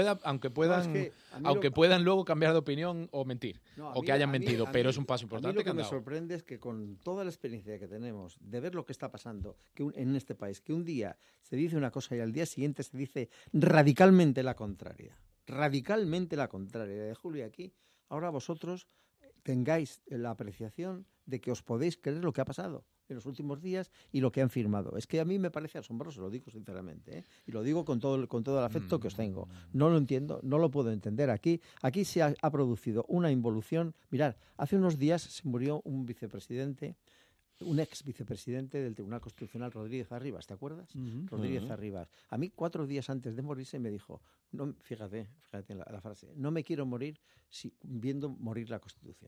aunque puedan luego cambiar de opinión o mentir, o que hayan mentido, pero es un paso importante. A mí lo que me sorprende es que con toda la experiencia que tenemos de ver lo que está pasando en este país, que un día se dice una cosa y al día siguiente se dice radicalmente la contraria de Julio. Aquí ahora vosotros tengáis la apreciación de que os podéis creer lo que ha pasado en los últimos días y lo que han firmado. Es que a mí me parece asombroso, lo digo sinceramente, y lo digo con todo el afecto que os tengo. No lo entiendo, no lo puedo entender. Aquí se ha producido una involución. Mirad, hace unos días se murió un ex vicepresidente del Tribunal Constitucional, Rodríguez Arribas, ¿te acuerdas? Rodríguez Arribas. A mí 4 días antes de morirse me dijo, no, fíjate en la frase, no me quiero morir viendo morir la Constitución.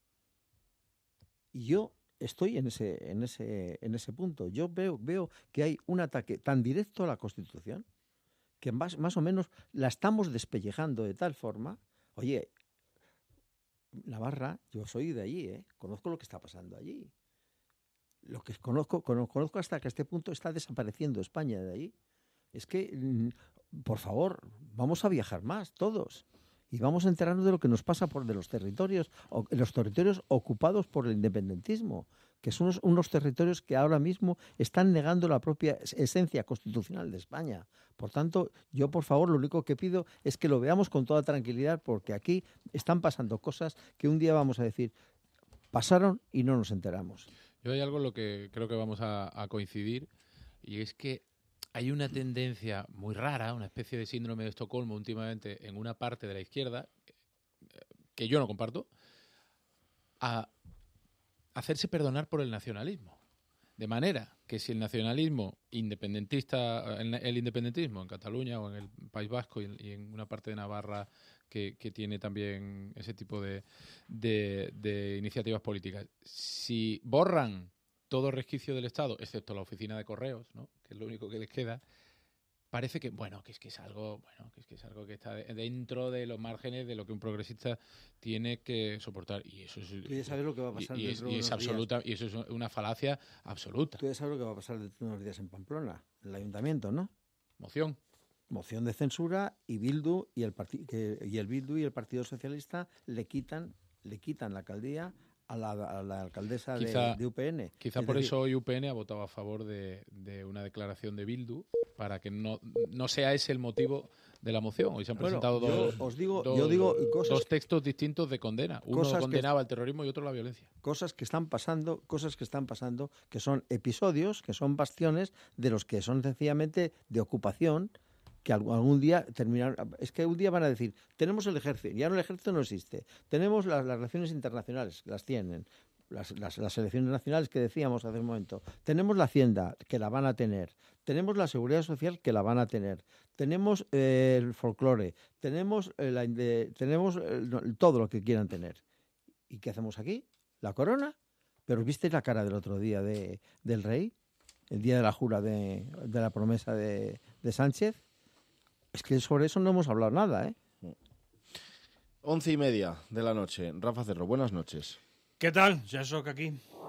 Y yo estoy en ese punto. Yo veo que hay un ataque tan directo a la Constitución que más o menos la estamos despellejando de tal forma. Oye, Navarra, yo soy de allí, conozco lo que está pasando allí. Lo que conozco hasta que a este punto está desapareciendo España de allí. Es que, por favor, vamos a viajar más todos y vamos a enterarnos de lo que nos pasa de los territorios ocupados por el independentismo, que son unos territorios que ahora mismo están negando la propia esencia constitucional de España. Por tanto, yo, por favor, lo único que pido es que lo veamos con toda tranquilidad, porque aquí están pasando cosas que un día vamos a decir, Pasaron y no nos enteramos. Yo hay algo en lo que creo que vamos a coincidir, y es que hay una tendencia muy rara, una especie de síndrome de Estocolmo últimamente en una parte de la izquierda, que yo no comparto, a hacerse perdonar por el nacionalismo. De manera que si el nacionalismo independentista, el independentismo en Cataluña o en el País Vasco y en una parte de Navarra que tiene también ese tipo de iniciativas políticas, si borran todo resquicio del Estado, excepto la oficina de correos, ¿no?, que es lo único que les queda, parece que es algo que está dentro de los márgenes de lo que un progresista tiene que soportar, y eso es, Tú ya sabes lo que va a pasar dentro de es unos absoluta, días. y eso es una falacia absoluta. Tú ya sabes lo que va a pasar dentro de unos días en Pamplona, en el ayuntamiento, ¿no? Moción de censura, y Bildu y el Bildu y el Partido Socialista le quitan la alcaldía a la alcaldesa de UPN. Quizá por eso hoy UPN ha votado a favor de una declaración de Bildu, para que no sea ese el motivo de la moción. Hoy se han presentado dos textos distintos de condena. Uno condenaba el terrorismo y otro la violencia. Cosas que están pasando, que son episodios, que son bastiones de los que son sencillamente de ocupación, que algún día terminarán. Es que un día van a decir, tenemos el ejército, ya no, el ejército no existe, tenemos las relaciones internacionales, las tienen, las elecciones nacionales que decíamos hace un momento, tenemos la Hacienda, que la van a tener, tenemos la Seguridad Social, que la van a tener, tenemos el folclore, tenemos todo lo que quieran tener. ¿Y qué hacemos aquí? ¿La corona? ¿Pero viste la cara del otro día del rey? El día de la jura de la promesa de Sánchez. Es que sobre eso no hemos hablado nada, ¿eh? 11:30 de la noche. Rafa Cerro, buenas noches. ¿Qué tal? Ya soy aquí.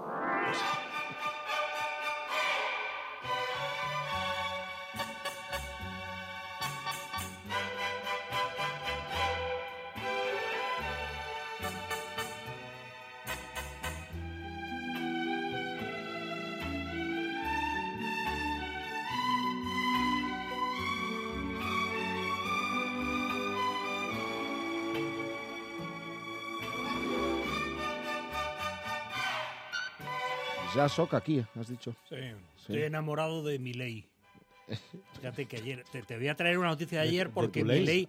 Ya soca aquí, has dicho. Sí. Estoy enamorado de Milei. Fíjate que ayer, te voy a traer una noticia de ayer porque Milei.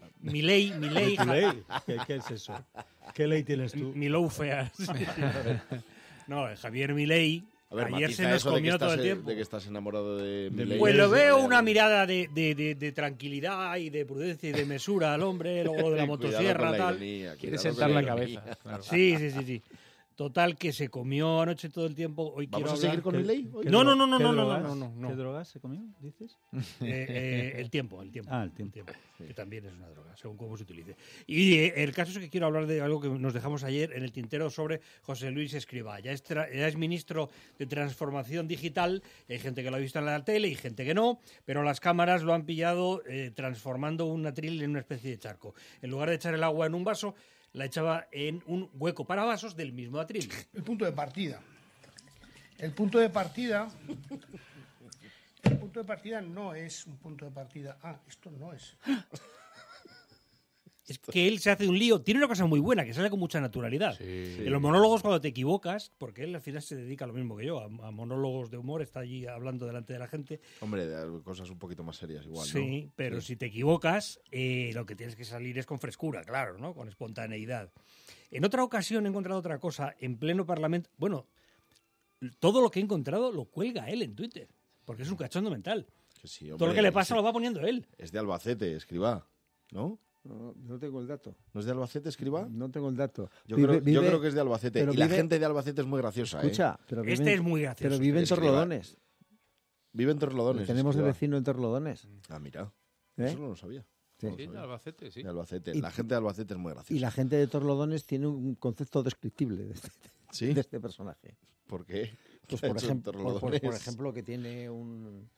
¿Qué es eso? ¿Qué ley tienes tú? Milou feas. No, Javier Milei. A ver, ayer se nos comió todo el tiempo. De que estás enamorado de Milei. Pues lo veo una mirada de tranquilidad y de prudencia y de mesura al hombre, luego de la motosierra, tal. Quiere sentar la cabeza. Claro. Sí. Total, que se comió anoche todo el tiempo. Hoy ¿Vamos quiero a seguir hablar... con Milei? No. ¿Qué drogas se comió, dices? El tiempo. Ah, el tiempo. Que también es una droga, según cómo se utilice. Y el caso es que quiero hablar de algo que nos dejamos ayer en el tintero sobre José Luis Escrivá. Ya es ministro de Transformación Digital. Hay gente que lo ha visto en la tele y gente que no, pero las cámaras lo han pillado transformando un atril en una especie de charco. En lugar de echar el agua en un vaso, la echaba en un hueco para vasos del mismo atril. El punto de partida no es un punto de partida. Esto no es. Es que él se hace un lío. Tiene una cosa muy buena, que sale con mucha naturalidad. Sí. En los monólogos, cuando te equivocas, porque él al final se dedica a lo mismo que yo, a monólogos de humor, está allí hablando delante de la gente. Hombre, de cosas un poquito más serias igual, Sí, ¿no? pero si te equivocas, lo que tienes que salir es con frescura, claro, ¿no? Con espontaneidad. En otra ocasión he encontrado otra cosa, en pleno Parlamento. Bueno, todo lo que he encontrado lo cuelga él en Twitter, porque es un cachondo mental. Sí, hombre, todo lo que le pasa lo va poniendo él. Es de Albacete, Escrivá, ¿no? No tengo el dato. ¿No es de Albacete, Escrivá? No tengo el dato. Yo creo que es de Albacete. Y la gente de Albacete es muy graciosa, Escucha, pero es muy gracioso. Pero vive en Torlodones. Vive en Torlodones. Tenemos de vecino en Torlodones. Ah, mira. ¿Eh? Eso no lo sabía. Sí. Sí, de Albacete, sí. De Albacete. La gente de Albacete es muy graciosa. Y la gente de Torlodones tiene un concepto descriptible de este personaje. ¿Por qué? Pues por ejemplo que tiene un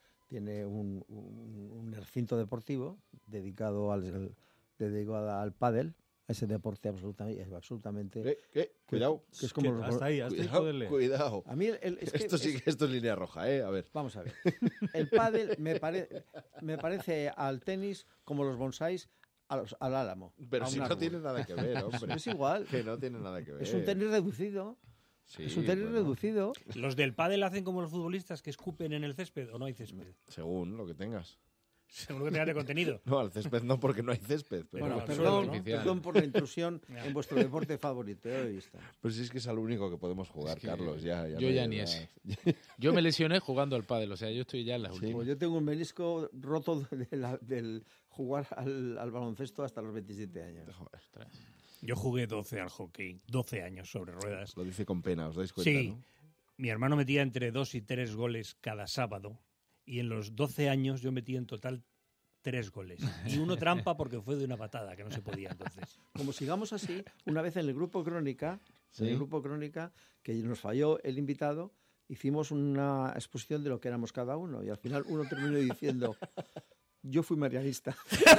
recinto deportivo dedicado al pádel, a ese deporte absolutamente cuidado, que es como hasta ahí cuidado. A mí esto es línea roja, a ver. Vamos a ver. El pádel me parece al tenis como los bonsáis al álamo. Pero si no tiene nada que ver, hombre. Es igual. Que no tiene nada que ver. Es un tenis reducido. Sí, es un tenis bueno, reducido. ¿Los del pádel hacen como los futbolistas que escupen en el césped o no hay césped? según lo que tengas. Seguro que tengan de contenido. No, al césped no, porque no hay césped. Pero, Bueno, absurdo, ¿no? perdón por la intrusión en vuestro deporte favorito. Ya lo he visto. pero sí es que es al único que podemos jugar, Es que Carlos. Ya yo no ya hay ni más. ese. Yo me lesioné jugando al pádel, o sea, yo estoy ya en las últimas. Pues yo tengo un menisco roto del jugar al baloncesto hasta los 27 años. Joder, Yo jugué 12 al hockey, 12 años sobre ruedas. lo dice con pena, ¿os dais cuenta? Sí, ¿no? mi hermano metía entre 2 y 3 goles cada sábado y en los 12 años yo metí en total 3 goles. Y uno trampa porque fue de una patada, que no se podía entonces. Como sigamos así, una vez en el grupo Crónica, Sí. que nos falló el invitado, hicimos una exposición de lo que éramos cada uno y al final uno terminó diciendo: yo fui marianista.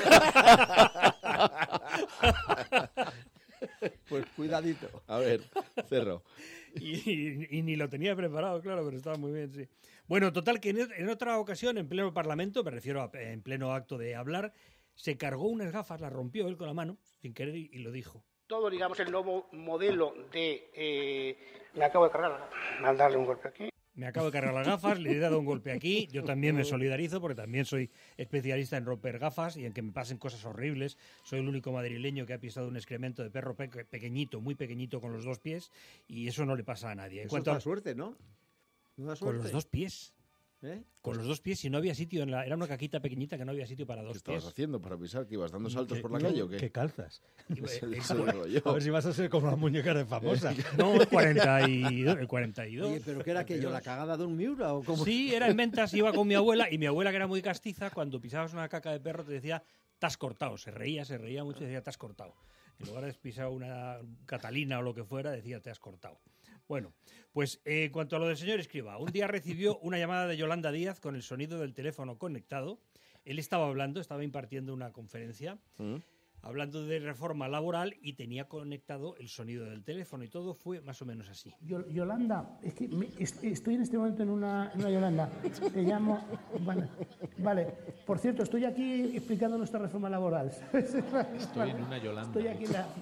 Pues cuidadito. A ver, Cerro. Y ni lo tenía preparado, claro, pero estaba muy bien, sí. Bueno, total, que en otra ocasión, en pleno Parlamento, me refiero a en pleno acto de hablar, se cargó unas gafas, las rompió él con la mano, sin querer, y lo dijo. Todo, digamos, el nuevo modelo de... me acabo de cargar, al darle un golpe aquí. Me acabo de cargar las gafas, le he dado un golpe aquí, yo también me solidarizo porque también soy especialista en romper gafas y en que me pasen cosas horribles. Soy el único madrileño que ha pisado un excremento de perro pequeñito, muy pequeñito con los 2 pies y eso no le pasa a nadie. En Eso cuanto da a- suerte, ¿no? ¿No da con suerte? los 2 pies. ¿Eh? Con los 2 pies y no había sitio, era una caquita pequeñita que no había sitio para ¿Qué 2 estabas pies. haciendo para pisar? ¿Que ibas dando saltos ¿Qué- por la calle o qué? ¿Qué calzas? Eso digo yo. A ver si vas a ser como las muñecas de famosa. No, el 42. El 42. Oye, ¿pero qué era aquello? ¿La cagada de un Miura o cómo? Sí, era en ventas, iba con mi abuela y mi abuela, que era muy castiza, cuando pisabas una caca de perro te decía, te has cortado. Se reía mucho y decía, te has cortado. En lugar de pisar una Catalina o lo que fuera, decía, te has cortado. Bueno, pues en cuanto a lo del señor Escrivá, un día recibió una llamada de Yolanda Díaz con el sonido del teléfono conectado. Él estaba hablando, estaba impartiendo una conferencia, hablando de reforma laboral y tenía conectado el sonido del teléfono y todo fue más o menos así. Yolanda, es que estoy en este momento en una Yolanda. Te llamo... Vale. Por cierto, estoy aquí explicando nuestra reforma laboral. Estoy en una Yolanda. Estoy aquí en la...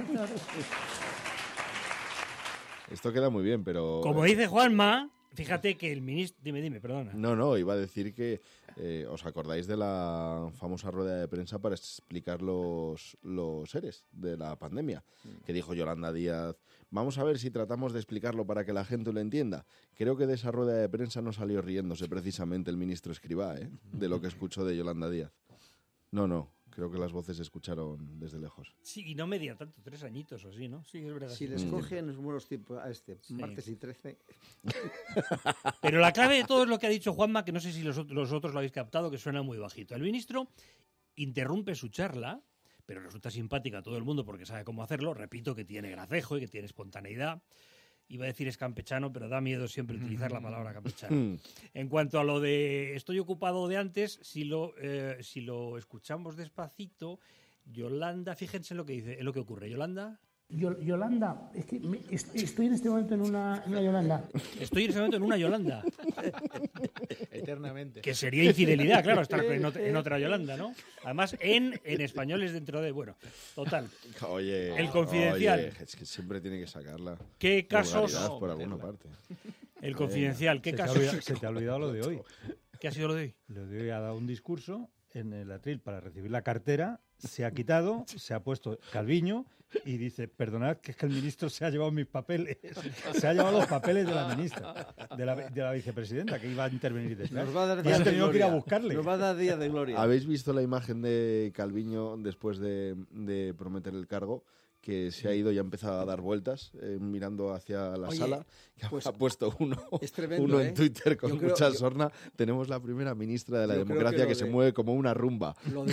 Esto queda muy bien, pero... Como dice Juanma, fíjate que el ministro... Dime, perdona. No, iba a decir que os acordáis de la famosa rueda de prensa para explicar los EREs de la pandemia, que dijo Yolanda Díaz, vamos a ver si tratamos de explicarlo para que la gente lo entienda. Creo que de esa rueda de prensa no salió riéndose precisamente el ministro Escrivá, de lo que escuchó de Yolanda Díaz. No, creo que las voces se escucharon desde lejos. Sí, y no media tanto, 3 añitos o así, ¿no? Sí, es verdad. Si les cogen los buenos tiempos a martes y 13... Pero la clave de todo es lo que ha dicho Juanma, que no sé si los otros lo habéis captado, que suena muy bajito. El ministro interrumpe su charla, pero resulta simpática a todo el mundo porque sabe cómo hacerlo. Repito que tiene gracejo y que tiene espontaneidad. Iba a decir es campechano, pero da miedo siempre utilizar la palabra campechano. En cuanto a lo de estoy ocupado de antes, si lo escuchamos despacito, Yolanda, fíjense lo que dice, es lo que ocurre. Yolanda... Yolanda, es que estoy en este momento en una Yolanda. Estoy en ese momento en una Yolanda. Eternamente. Que sería infidelidad, claro, estar en otra Yolanda, ¿no? Además, en español es dentro de... Bueno, total. Oye, El Confidencial. Es que siempre tiene que sacarla. ¿Qué casos? Vulgaridad por alguna parte. El Confidencial, ¿qué casos? Se te ha olvidado lo de hoy. ¿Qué ha sido lo de hoy? Lo de hoy ha dado un discurso en el atril para recibir la cartera, se ha quitado, se ha puesto Calviño y dice, perdonad que es que el ministro se ha llevado mis papeles, se ha llevado los papeles de la ministra, de la vicepresidenta que iba a intervenir detrás. Nos va a dar Y días han de tenido que ir a gloria. buscarle. Nos va a dar días de gloria. ¿Habéis visto la imagen de Calviño después de prometer el cargo? Que se ha ido y ha empezado a dar vueltas mirando hacia la Oye, sala, que pues, ha puesto es tremendo, uno en Twitter con Yo creo- mucha sorna. Tenemos la primera ministra de la Yo creo democracia que que lo se de- mueve como una rumba. Lo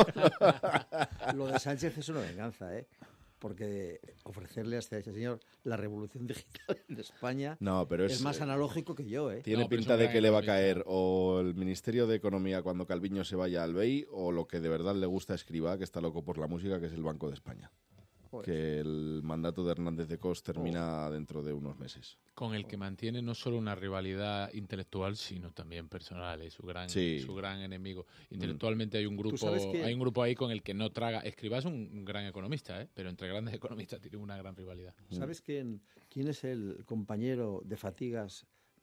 de Sánchez es una venganza, porque ofrecerle a este señor la revolución digital en España No, pero es más analógico que yo, Tiene No, pero pinta es un de gran que le va a economista. caer o el Ministerio de Economía cuando Calviño se vaya al BEI o lo que de verdad le gusta a Escrivá, que está loco por la música, que es el Banco de España. que el mandato de Hernández de Cos termina dentro de unos meses. Con el que mantiene no solo una rivalidad intelectual, sino también personal, es su gran enemigo. Intelectualmente hay un grupo ahí con el que no traga. Escribá es un gran economista, pero entre grandes economistas tiene una gran rivalidad. ¿Sabes quién es el compañero de fatigas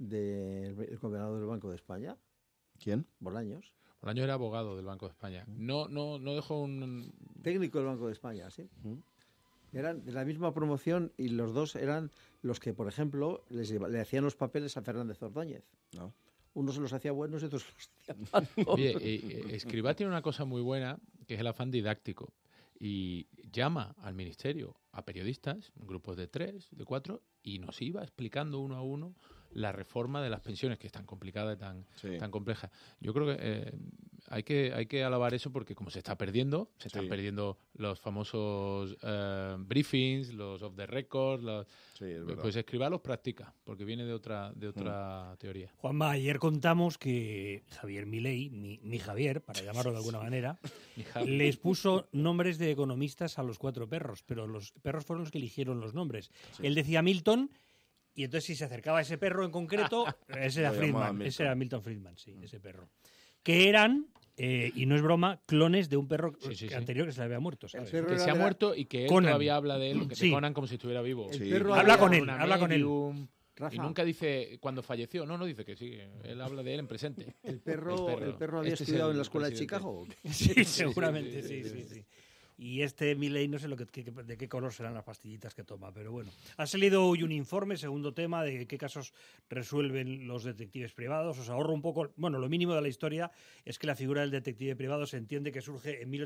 del gobernador del Banco de España? ¿Quién? Bolaños. Bolaños era abogado del Banco de España. No dejó un... Técnico del Banco de España, sí. Eran de la misma promoción y los dos eran los que, por ejemplo, le hacían los papeles a Fernández Ordóñez. No. Uno se los hacía buenos y otros se los hacía malos. Oye, Escribá tiene una cosa muy buena, que es el afán didáctico. Y llama al ministerio a periodistas, grupos de 3, de 4, y nos iba explicando uno a uno la reforma de las pensiones, que es tan complicada y tan compleja. Yo creo que hay que alabar eso, porque como se está perdiendo, están perdiendo los famosos briefings, los off the record, pues Escribá los practica, porque viene de otra teoría. Juanma, ayer contamos que Javier Milei, mi Javier, para llamarlo de alguna manera, les puso nombres de economistas a los 4 perros, pero los perros fueron los que eligieron los nombres. Sí. Él decía Milton, y entonces si se acercaba a ese perro en concreto, ese era Friedman, ese era Milton Friedman, sí, ese perro. Que eran, y no es broma, clones de un perro anterior que se le había muerto, ¿sabes? Que se ha muerto y que él todavía habla de él, de Conan como si estuviera vivo. El perro habla con él. Y nunca dice cuando falleció, no dice que sí, él habla de él en presente. ¿El perro había estudiado en la escuela de Chicago? Sí, seguramente, sí. Y Milei no sé de qué color serán las pastillitas que toma, pero bueno. Ha salido hoy un informe, segundo tema, de qué casos resuelven los detectives privados. Os ahorro un poco, lo mínimo de la historia es que la figura del detective privado se entiende que surge en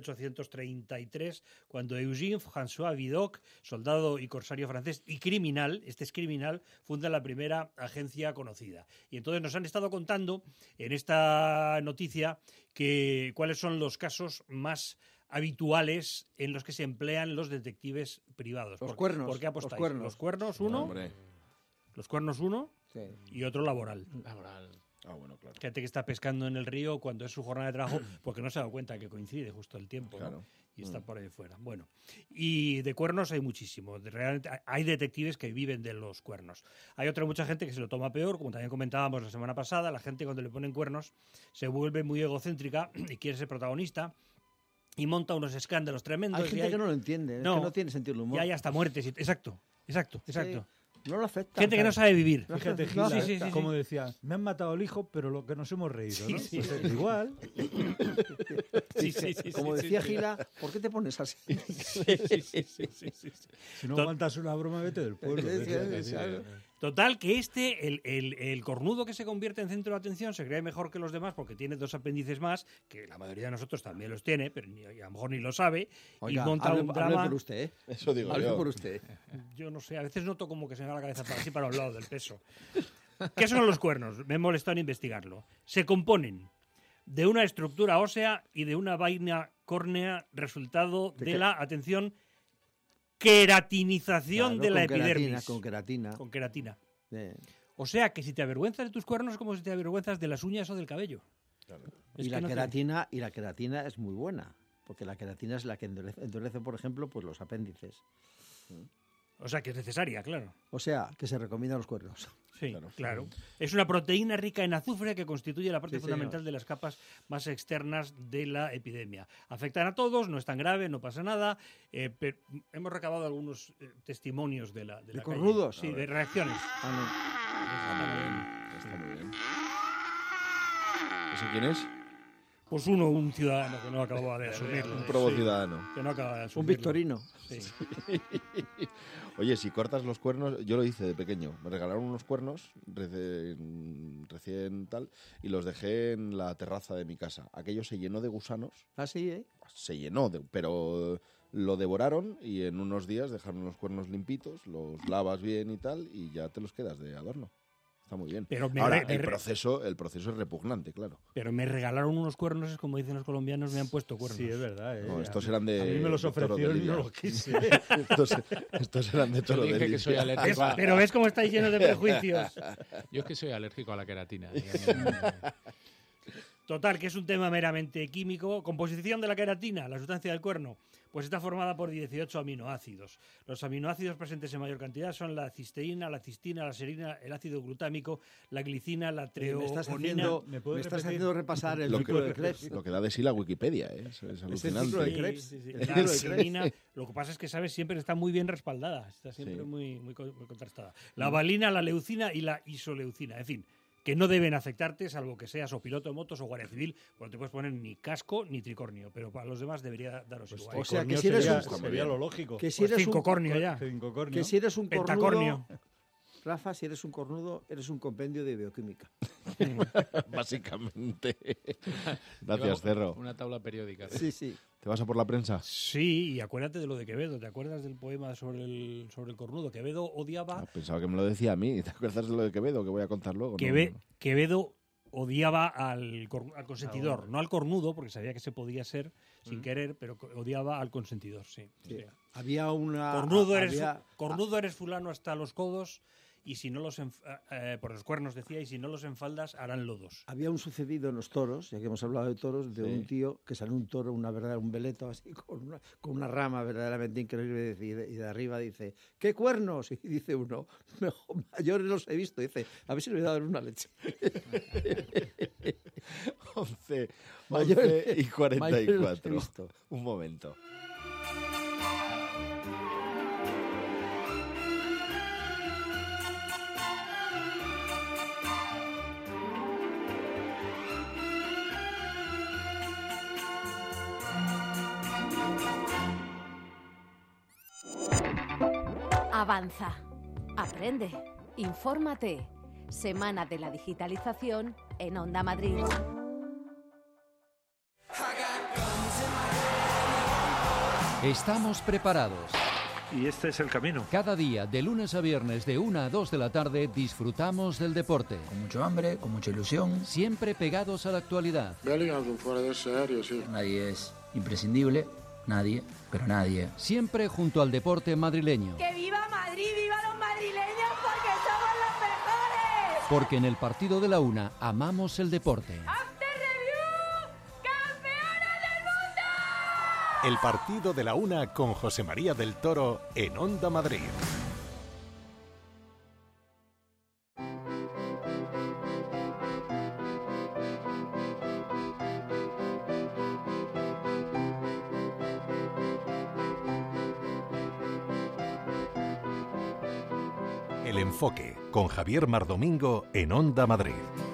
1833, cuando Eugène François Vidocq, soldado y corsario francés y criminal, funda la primera agencia conocida. Y entonces nos han estado contando en esta noticia cuáles son los casos más habituales en los que se emplean los detectives privados. Los cuernos. ¿Por qué apostáis? Los cuernos uno. Los cuernos uno y otro laboral. Ah, bueno, claro. Gente que está pescando en el río cuando es su jornada de trabajo porque no se ha dado cuenta que coincide justo el tiempo, claro. ¿no? Y está por ahí fuera. Bueno, y de cuernos hay muchísimo. Realmente hay detectives que viven de los cuernos. Hay mucha gente que se lo toma peor, como también comentábamos la semana pasada. La gente cuando le ponen cuernos se vuelve muy egocéntrica y quiere ser protagonista. Y monta unos escándalos tremendos. Hay gente que no lo entiende, es que no tiene sentido el humor. Y hay hasta muertes. Exacto. Sí. No lo acepta. Gente que no sabe vivir. Fíjate, Gila, como decía, me han matado al hijo, pero lo que nos hemos reído, ¿no? Sí. Pues es igual. Como decía Gila, ¿por qué te pones así? Si no aguantas una broma, vete del pueblo. Total, que el cornudo que se convierte en centro de atención se cree mejor que los demás porque tiene 2 apéndices más, que la mayoría de nosotros también los tiene, pero a lo mejor ni lo sabe. Oiga, y monta un drama. Hable por usted, ¿eh? Eso digo hable yo. por usted. Yo no sé, a veces noto como que se me va la cabeza para un lado del peso. ¿Qué son los cuernos? Me he molestado en investigarlo. Se componen de una estructura ósea y de una vaina córnea, resultado de la, atención, queratinización de la epidermis. Con queratina. O sea, que si te avergüenzas de tus cuernos es como si te avergüenzas de las uñas o del cabello. Claro. Y la queratina es muy buena, porque la queratina es la que endurece, por ejemplo, pues los apéndices. O sea, que es necesaria, claro. O sea, que se recomienda los cuernos. Sí, claro. Es una proteína rica en azufre que constituye la parte fundamental de las capas más externas de la epidemia. Afectan a todos, no es tan grave, no pasa nada. Pero hemos recabado algunos testimonios de la cornudos. Sí, de reacciones. Está muy bien. ¿Ese quién es? Pues un ciudadano que no acababa de asumir. Un probo ciudadano. Que no acaba de asumir. Un victorino. Sí. Oye, si cortas los cuernos, yo lo hice de pequeño. Me regalaron unos cuernos recién tal y los dejé en la terraza de mi casa. Aquello se llenó de gusanos. ¿Ah, sí, Se llenó, pero lo devoraron y en unos días dejaron los cuernos limpitos, los lavas bien y tal y ya te los quedas de adorno. Está muy bien. Pero ahora, el proceso es repugnante, claro. Pero me regalaron unos cuernos, es como dicen los colombianos, me han puesto cuernos. Sí, es verdad. No, estos eran de... A mí me los ofrecieron y no los quise. estos eran de Toro de Lidia. Que soy alérgico a... Pero ves cómo estáis llenos de prejuicios. Yo es que soy alérgico a la queratina. Total, que es un tema meramente químico. Composición de la queratina, la sustancia del cuerno, pues está formada por 18 aminoácidos. Los aminoácidos presentes en mayor cantidad son la cisteína, la cistina, la serina, el ácido glutámico, la glicina, la treonina. Me estás haciendo repasar el ciclo de Krebs. Lo que da de sí la Wikipedia, es alucinante. ciclo de Krebs. Sí. La arginina, lo que pasa es que, ¿sabes? Siempre está muy bien respaldada, está siempre muy contrastada. La valina, la leucina y la isoleucina, en fin, que no deben afectarte, salvo que seas o piloto de motos o guardia civil, pues no te puedes poner ni casco ni tricornio, pero para los demás debería daros igual. O sea, que si eres sería lo lógico. Que si eres cincocornio ya. Que si eres un pentacornio. cornudo, Rafa, si eres un cornudo, eres un compendio de bioquímica. Básicamente. Gracias, Cerro. Una tabla periódica. Sí. ¿Te vas a por la prensa? Sí, y acuérdate de lo de Quevedo. ¿Te acuerdas del poema sobre el cornudo? Quevedo odiaba... Pensaba que me lo decía a mí. ¿Te acuerdas de lo de Quevedo que voy a contar luego? Quevedo odiaba al consentidor, no al cornudo, porque sabía que se podía ser sin querer, pero odiaba al consentidor, sí. Había una... Cornudo eres fulano hasta los codos, y si no los por los cuernos decía, y si no los enfaldas harán lodos. Había un sucedido en los toros, ya que hemos hablado de toros, de un tío que salió un toro, un veleto así con una rama verdaderamente increíble, y de arriba dice, ¿qué cuernos? Y dice uno, mejor, mayores los he visto, dice, a ver si le voy a dar una leche. 11 Mayores y 44. los he visto. Un momento. Avanza, aprende, infórmate. Semana de la Digitalización en Onda Madrid. Estamos preparados. Y este es el camino. Cada día, de lunes a viernes, de 1 a 2 de la tarde, disfrutamos del deporte. Con mucho hambre, con mucha ilusión. Siempre pegados a la actualidad. Bellingham fuera de serio, sí. Nadie es imprescindible, nadie, pero nadie. Siempre junto al deporte madrileño. ¡Que viva Madrid, viva los madrileños, porque somos los mejores! Porque en el partido de la una amamos el deporte. El partido de la una con José María del Toro en Onda Madrid. El enfoque con Javier Mardomingo en Onda Madrid.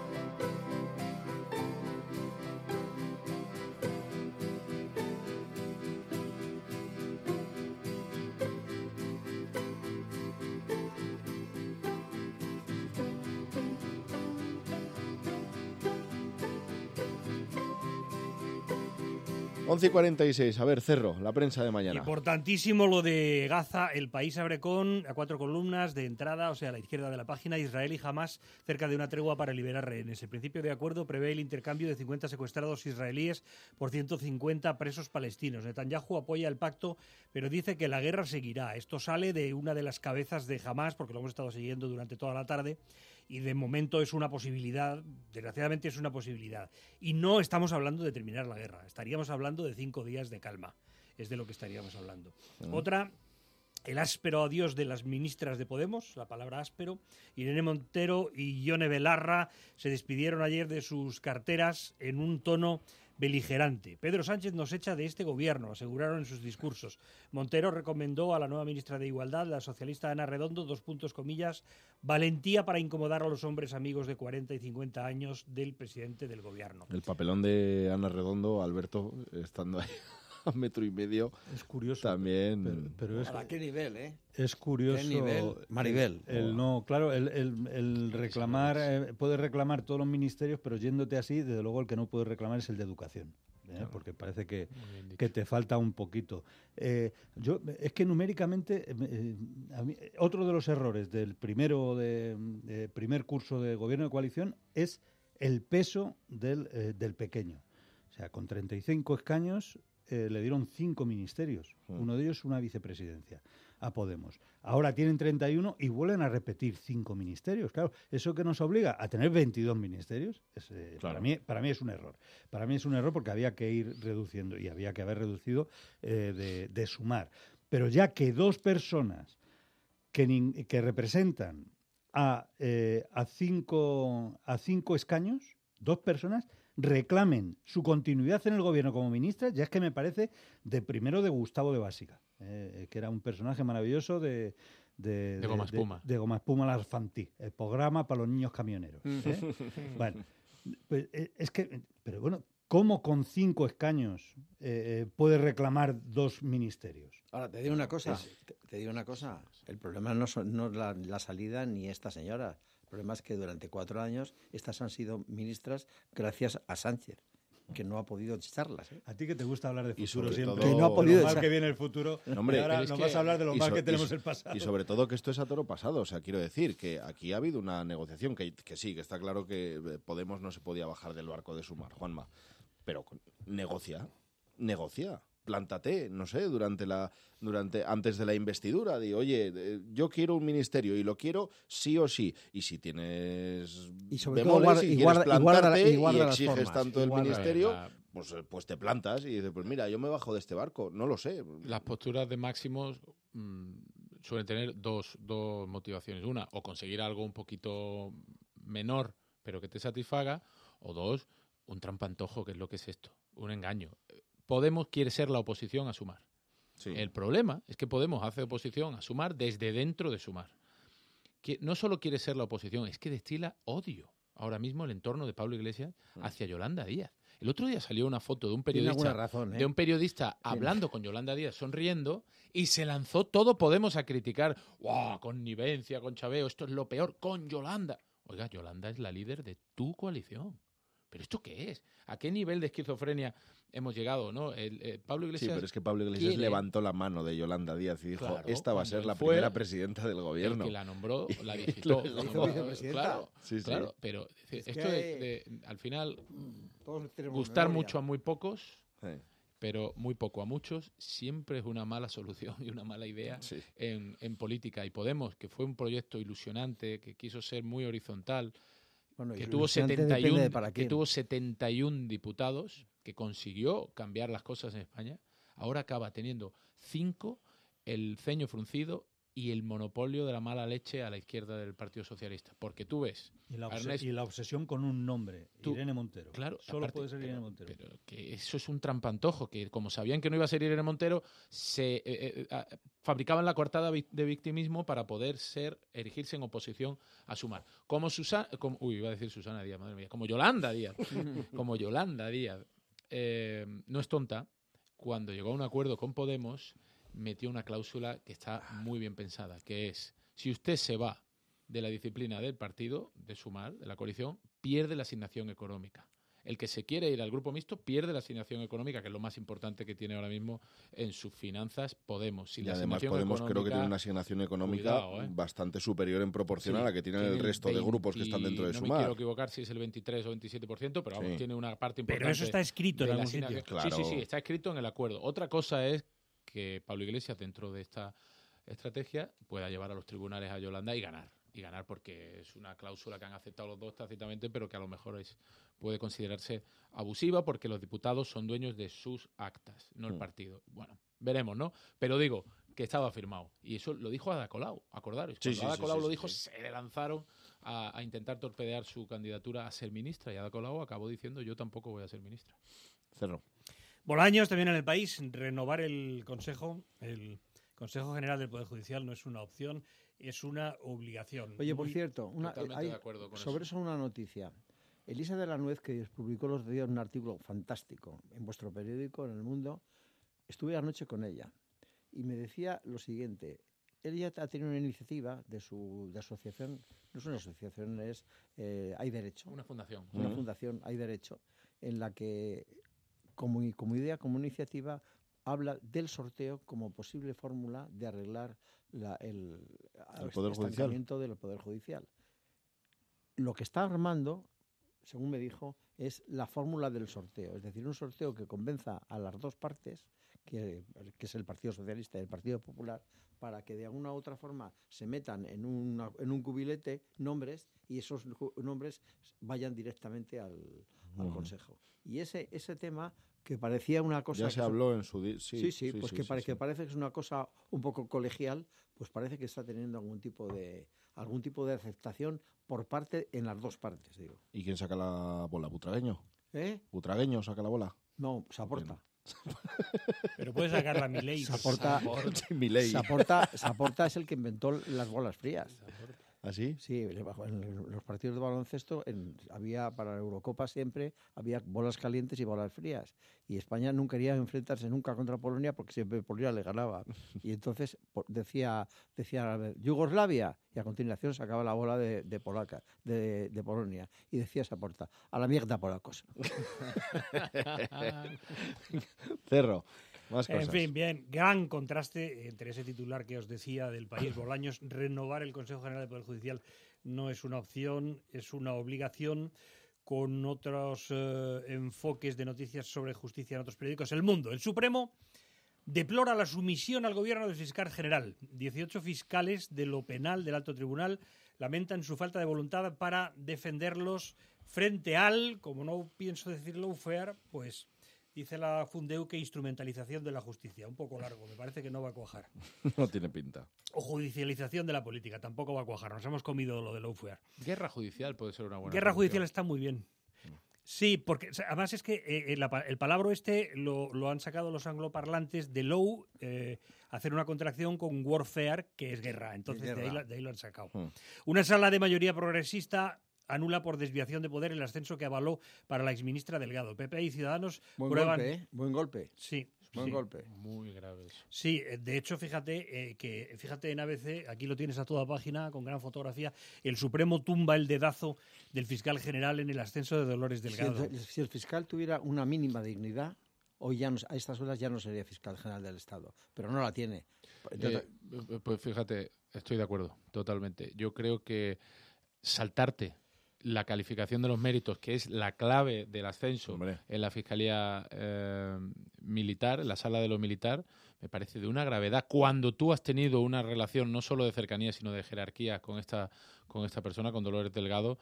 Once y 46. A ver, Cerro, la prensa de mañana. Importantísimo lo de Gaza. El País abre a 4 columnas de entrada, o sea, a la izquierda de la página. Israel y Hamás cerca de una tregua para liberar rehenes. El principio de acuerdo prevé el intercambio de 50 secuestrados israelíes por 150 presos palestinos. Netanyahu apoya el pacto, pero dice que la guerra seguirá. Esto sale de una de las cabezas de Hamás, porque lo hemos estado siguiendo durante toda la tarde. Y de momento es una posibilidad, desgraciadamente es una posibilidad. Y no estamos hablando de terminar la guerra, estaríamos hablando de 5 días de calma, es de lo que estaríamos hablando. Otra, el áspero adiós de las ministras de Podemos, la palabra áspero. Irene Montero y Ione Belarra se despidieron ayer de sus carteras en un tono beligerante. Pedro Sánchez nos echa de este gobierno, aseguraron en sus discursos. Montero recomendó a la nueva ministra de Igualdad, la socialista Ana Redondo, valentía para incomodar a los hombres amigos de 40 y 50 años del presidente del gobierno. El papelón de Ana Redondo, Alberto, estando ahí a 1,5 metros. Es curioso. También. Pero es, ¿a qué nivel, Es curioso. ¿Qué nivel? Maribel. El reclamar, puedes reclamar todos los ministerios, pero yéndote así, desde luego el que no puede reclamar es el de educación. Porque parece que te falta un poquito. Es que numéricamente, otro de los errores del primer curso de gobierno de coalición es el peso del pequeño. O sea, con 35 escaños, le dieron 5 ministerios. Uno de ellos una vicepresidencia a Podemos. Ahora tienen 31 y vuelven a repetir 5 ministerios. Claro, eso que nos obliga a tener 22 ministerios, claro. Para mí es un error. Para mí es un error porque había que ir reduciendo y había que haber reducido de Sumar. Pero ya que 2 personas que representan a 5 escaños, 2 personas reclamen su continuidad en el gobierno como ministra, ya es que me parece de Gustavo de Básica, que era un personaje maravilloso de Goma Espuma. De Goma Espuma Larfantí, el programa para los niños camioneros. Bueno, pues, pero bueno, ¿cómo con 5 escaños puede reclamar 2 ministerios? Ahora, te digo una cosa. El problema no es la salida ni esta señora. El problema es que durante 4 años estas han sido ministras gracias a Sánchez, que no ha podido echarlas. A ti que te gusta hablar de futuro sobre siempre. todo, que no ha podido de lo mal que viene el futuro. Hombre, y ahora nos vas a hablar de lo mal que tenemos el pasado. Y sobre todo que esto es a toro pasado. O sea, quiero decir que aquí ha habido una negociación que sí, que está claro que Podemos no se podía bajar del barco de Sumar, Juanma. Pero negocia. Plántate, no sé, antes de la investidura, oye, yo quiero un ministerio y lo quiero sí o sí. Y si tienes bemoles y quieres plantarte y exiges tanto el ministerio, pues te plantas y dices, pues mira, yo me bajo de este barco, no lo sé. Las posturas de máximos suelen tener dos motivaciones. Una, o conseguir algo un poquito menor, pero que te satisfaga, o 2, un trampantojo, que es lo que es esto, un engaño. Podemos quiere ser la oposición a Sumar. Sí. El problema es que Podemos hace oposición a Sumar desde dentro de Sumar. Que no solo quiere ser la oposición, es que destila odio ahora mismo el entorno de Pablo Iglesias hacia Yolanda Díaz. El otro día salió una foto de un periodista, hablando con Yolanda Díaz, sonriendo, y se lanzó todo Podemos a criticar. ¡Wow! Connivencia, con chaveo, esto es lo peor, con Yolanda. Oiga, Yolanda es la líder de tu coalición. ¿Pero esto qué es? ¿A qué nivel de esquizofrenia hemos llegado, no? Pablo Iglesias... Sí, pero es que Pablo Iglesias levantó la mano de Yolanda Díaz y dijo, claro, esta va a ser la primera presidenta del gobierno. El que la nombró, la digitó. Claro, claro, pero esto al final, gustar mucho a muy pocos, pero muy poco a muchos, siempre es una mala solución y una mala idea en política. Y Podemos, que fue un proyecto ilusionante, que quiso ser muy horizontal, que tuvo 71 diputados, que consiguió cambiar las cosas en España, ahora acaba teniendo 5, el ceño fruncido y el monopolio de la mala leche a la izquierda del Partido Socialista. Porque tú ves... Y la obsesión con un nombre, Irene Montero. Claro, solo puede ser Irene Montero. Pero que eso es un trampantojo, que como sabían que no iba a ser Irene Montero, se fabricaban la coartada de victimismo para poder erigirse en oposición a Sumar. Como iba a decir Susana Díaz, madre mía, como Yolanda Díaz. Como Yolanda Díaz. No es tonta, cuando llegó a un acuerdo con Podemos, metió una cláusula que está muy bien pensada, que es, si usted se va de la disciplina del partido, de Sumar, de la coalición, pierde la asignación económica. El que se quiere ir al grupo mixto pierde la asignación económica, que es lo más importante que tiene ahora mismo en sus finanzas Podemos. Y además Podemos creo que tiene una asignación económica bastante superior en proporción a la que tienen el resto de grupos que están dentro de Sumar. No me quiero equivocar si es el 23 o 27%, pero vamos, tiene una parte importante. Pero eso está escrito en algún sitio. Claro. Sí, está escrito en el acuerdo. Otra cosa es que Pablo Iglesias, dentro de esta estrategia, pueda llevar a los tribunales a Yolanda y ganar porque es una cláusula que han aceptado los dos tácitamente, pero que a lo mejor puede considerarse abusiva porque los diputados son dueños de sus actas, no el partido. Bueno, veremos, ¿no? Pero digo que estaba firmado. Y eso lo dijo Ada Colau, acordaros. Cuando Ada Colau lo dijo, se le lanzaron a intentar torpedear su candidatura a ser ministra, y Ada Colau acabó diciendo, yo tampoco voy a ser ministra. Cerro. Bolaños también en el país, renovar el Consejo General del Poder Judicial no es una opción, es una obligación. Oye, por cierto, totalmente de acuerdo con sobre eso una noticia. Elisa de la Nuez, que publicó los días un artículo fantástico en vuestro periódico, en El Mundo, estuve anoche con ella y me decía lo siguiente. Ella ha tenido una iniciativa de asociación, no es una asociación, es Hay Derecho. Una fundación. Una fundación, Hay Derecho, en la que como idea, como iniciativa, habla del sorteo como posible fórmula de arreglar el estancamiento del Poder Judicial. Lo que está armando, según me dijo, es la fórmula del sorteo. Es decir, un sorteo que convenza a las dos partes, que es el Partido Socialista y el Partido Popular, para que de alguna u otra forma se metan en un cubilete nombres y esos nombres vayan directamente al Consejo. Y ese tema, que parecía una cosa... Ya se habló en su día. Sí, pues que parece que es una cosa un poco colegial, pues parece que está teniendo algún tipo de aceptación por parte, en las dos partes, digo. ¿Y quién saca la bola? ¿Butragueño? ¿Butragueño saca la bola? No, Saporta. Pero puede sacarla Milei. Saporta es el que inventó las bolas frías. ¿Ah, sí? Sí, en los partidos de baloncesto había para la Eurocopa siempre había bolas calientes y bolas frías. Y España no quería enfrentarse nunca contra Polonia porque siempre Polonia le ganaba. Y entonces decía Yugoslavia, y a continuación sacaba la bola de Polonia. Y decía Saporta, a la mierda polacos. Cerro. Más cosas. En fin, bien, gran contraste entre ese titular que os decía del País, Bolaños. Renovar el Consejo General del Poder Judicial no es una opción, es una obligación, con otros enfoques de noticias sobre justicia en otros periódicos. El Mundo, el Supremo deplora la sumisión al gobierno del fiscal general. 18 fiscales de lo penal del Alto Tribunal lamentan su falta de voluntad para defenderlos frente al, como no pienso decir lawfare, pues... Dice la Fundeu que instrumentalización de la justicia. Un poco largo, me parece que no va a cuajar. No tiene pinta. O judicialización de la política, tampoco va a cuajar. Nos hemos comido lo de lawfare. Guerra judicial puede ser una buena Guerra solución. judicial está muy bien. Sí, porque además es que el palabra lo han sacado los angloparlantes de law, hacer una contracción con warfare, que es guerra. Entonces de ahí lo han sacado. Una sala de mayoría progresista anula por desviación de poder el ascenso que avaló para la exministra Delgado. PP y Ciudadanos prueban... Buen golpe. Sí. Buen golpe. Muy grave eso. Sí, de hecho, fíjate en ABC, aquí lo tienes a toda página, con gran fotografía, el Supremo tumba el dedazo del fiscal general en el ascenso de Dolores Delgado. Si el fiscal tuviera una mínima dignidad, hoy ya a estas horas ya no sería fiscal general del Estado, pero no la tiene. Pues fíjate, estoy de acuerdo, totalmente. Yo creo que saltarte la calificación de los méritos, que es la clave del ascenso en la Fiscalía Militar, en la sala de lo militar, me parece de una gravedad. Cuando tú has tenido una relación no solo de cercanía, sino de jerarquía con esta persona, con Dolores Delgado,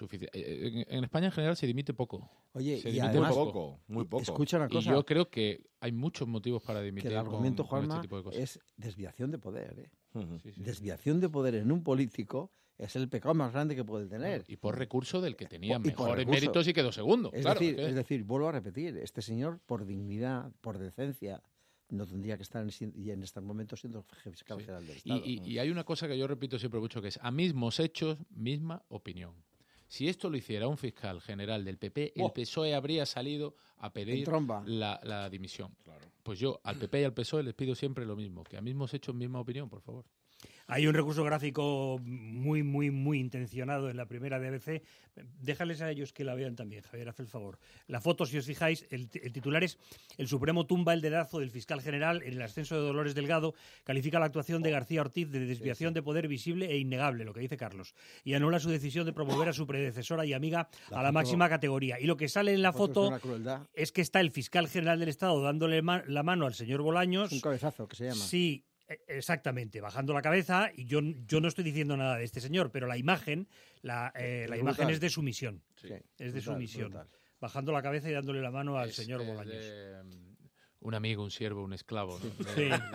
en España en general se dimite poco. Oye, se y dimite además, muy poco. Escucha una cosa. Y yo creo que hay muchos motivos para dimitir que el argumento, con Juanma, este tipo de cosas. es desviación de poder. Sí. Desviación de poder en un político es el pecado más grande que puede tener. Y por recurso del que tenía Y por mejores recurso. méritos y quedó segundo. Es decir, vuelvo a repetir, este señor, por dignidad, por decencia, no tendría que estar en estos momentos siendo fiscal general del Estado. Y hay una cosa que yo repito siempre mucho, que es a mismos hechos, misma opinión. Si esto lo hiciera un fiscal general del PP, el PSOE habría salido a pedir la dimisión. Claro. Pues yo al PP y al PSOE les pido siempre lo mismo, que a mismos hechos, misma opinión, por favor. Hay un recurso gráfico muy, muy, muy intencionado en la primera de ABC. Déjales a ellos que la vean también, Javier, haz el favor. La foto, si os fijáis, el titular es: el Supremo tumba el dedazo del fiscal general en el ascenso de Dolores Delgado, califica la actuación de García Ortiz de desviación de poder visible e innegable, lo que dice Carlos, y anula su decisión de promover a su predecesora y amiga a la máxima categoría. Y lo que sale en la foto es que está el fiscal general del Estado dándole la mano al señor Bolaños. Un cabezazo, que se llama. Sí. Exactamente, bajando la cabeza, y yo no estoy diciendo nada de este señor, pero la imagen es de sumisión. Sí, es de sumisión. Bajando la cabeza y dándole la mano al señor Bolaños. Un amigo, un siervo, un esclavo. ¿No?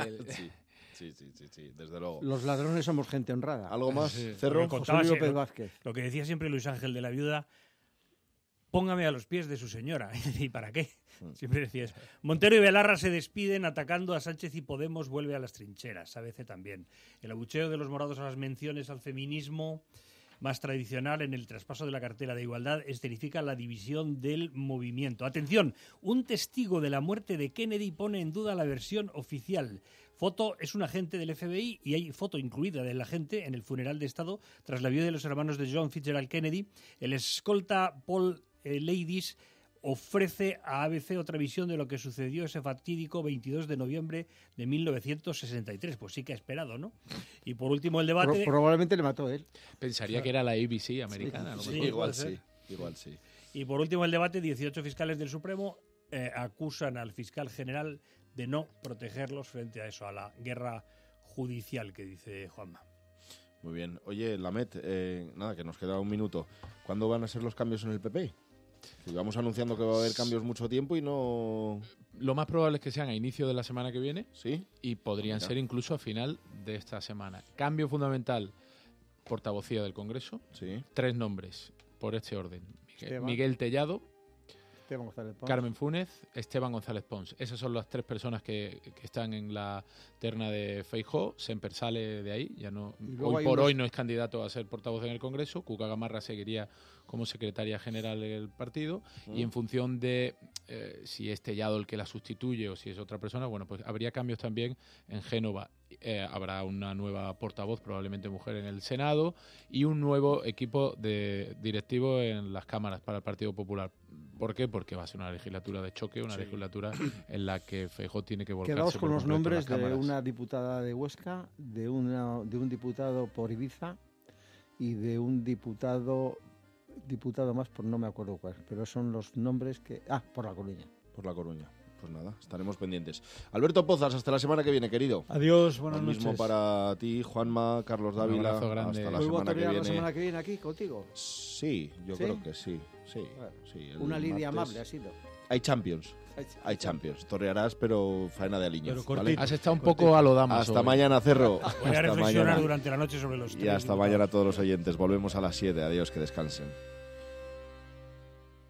Sí, desde luego. Los ladrones somos gente honrada. ¿Algo más? Cerro, José Luis López Vázquez. Lo que decía siempre Luis Ángel de la Viuda: póngame a los pies de su señora. ¿Y para qué? Siempre decía eso. Montero y Belarra se despiden atacando a Sánchez y Podemos vuelve a las trincheras. ABC también. El abucheo de los morados a las menciones al feminismo más tradicional en el traspaso de la cartera de igualdad escenifica la división del movimiento. Atención, un testigo de la muerte de Kennedy pone en duda la versión oficial. Foto es un agente del FBI y hay foto incluida del agente en el funeral de Estado tras la viuda de los hermanos de John Fitzgerald Kennedy. El escolta Paul Ladies ofrece a ABC otra visión de lo que sucedió ese fatídico 22 de noviembre de 1963. Pues sí que ha esperado, ¿no? Y por último el debate... Probablemente le mató él. Pensaría que era la ABC americana. Sí, igual sí. Y por último, el debate, 18 fiscales del Supremo acusan al fiscal general de no protegerlos frente a eso, a la guerra judicial que dice Juanma. Muy bien. Oye, Lamet, nada, que nos queda un minuto. ¿Cuándo van a ser los cambios en el PP? Que vamos anunciando que va a haber cambios mucho tiempo y no... Lo más probable es que sean a inicio de la semana que viene. Sí. Y podrían ser incluso a final de esta semana. Cambio fundamental, portavocía del Congreso. Sí. 3 nombres por este orden. Esteban. Miguel Tellado, Esteban González Pons. Carmen Funes, Esteban González Pons. Esas son las 3 personas que están en la terna de Feijóo. Semper sale de ahí, ya no, hoy por hoy no es candidato a ser portavoz en el Congreso. Cuca Gamarra seguiría como secretaria general del partido y en función de si es Tellado el que la sustituye o si es otra persona, bueno, pues habría cambios también en Génova. Habrá una nueva portavoz, probablemente mujer, en el Senado y un nuevo equipo de directivo en las cámaras para el Partido Popular. ¿Por qué? Porque va a ser una legislatura de choque, una legislatura en la que Feijóo tiene que volcarse. Quedaos con por los completo en nombres las de cámaras. una diputada de Huesca, de un diputado por Ibiza y de un diputado más, por no me acuerdo cuál, pero son los nombres que... por La Coruña. Por La Coruña. Pues nada, estaremos pendientes. Alberto Pozas, hasta la semana que viene, querido. Adiós, buenas noches. Lo mismo para ti, Juanma, Carlos Dávila. Un abrazo grande. Hasta la ¿Vuelvo a semana que torear viene. la semana que viene aquí contigo? Sí, yo ¿Sí? creo que sí. Bueno, sí, el una lidia martes. amable ha sido. Hay Champions. Torearás, pero faena de aliños. ¿vale? Has estado un poco a lo damas Hasta hoy. mañana, Cerro. Voy a Hasta reflexionar mañana. durante la noche sobre los Y hasta mañana a todos los oyentes. Volvemos a las 7. Adiós, que descansen.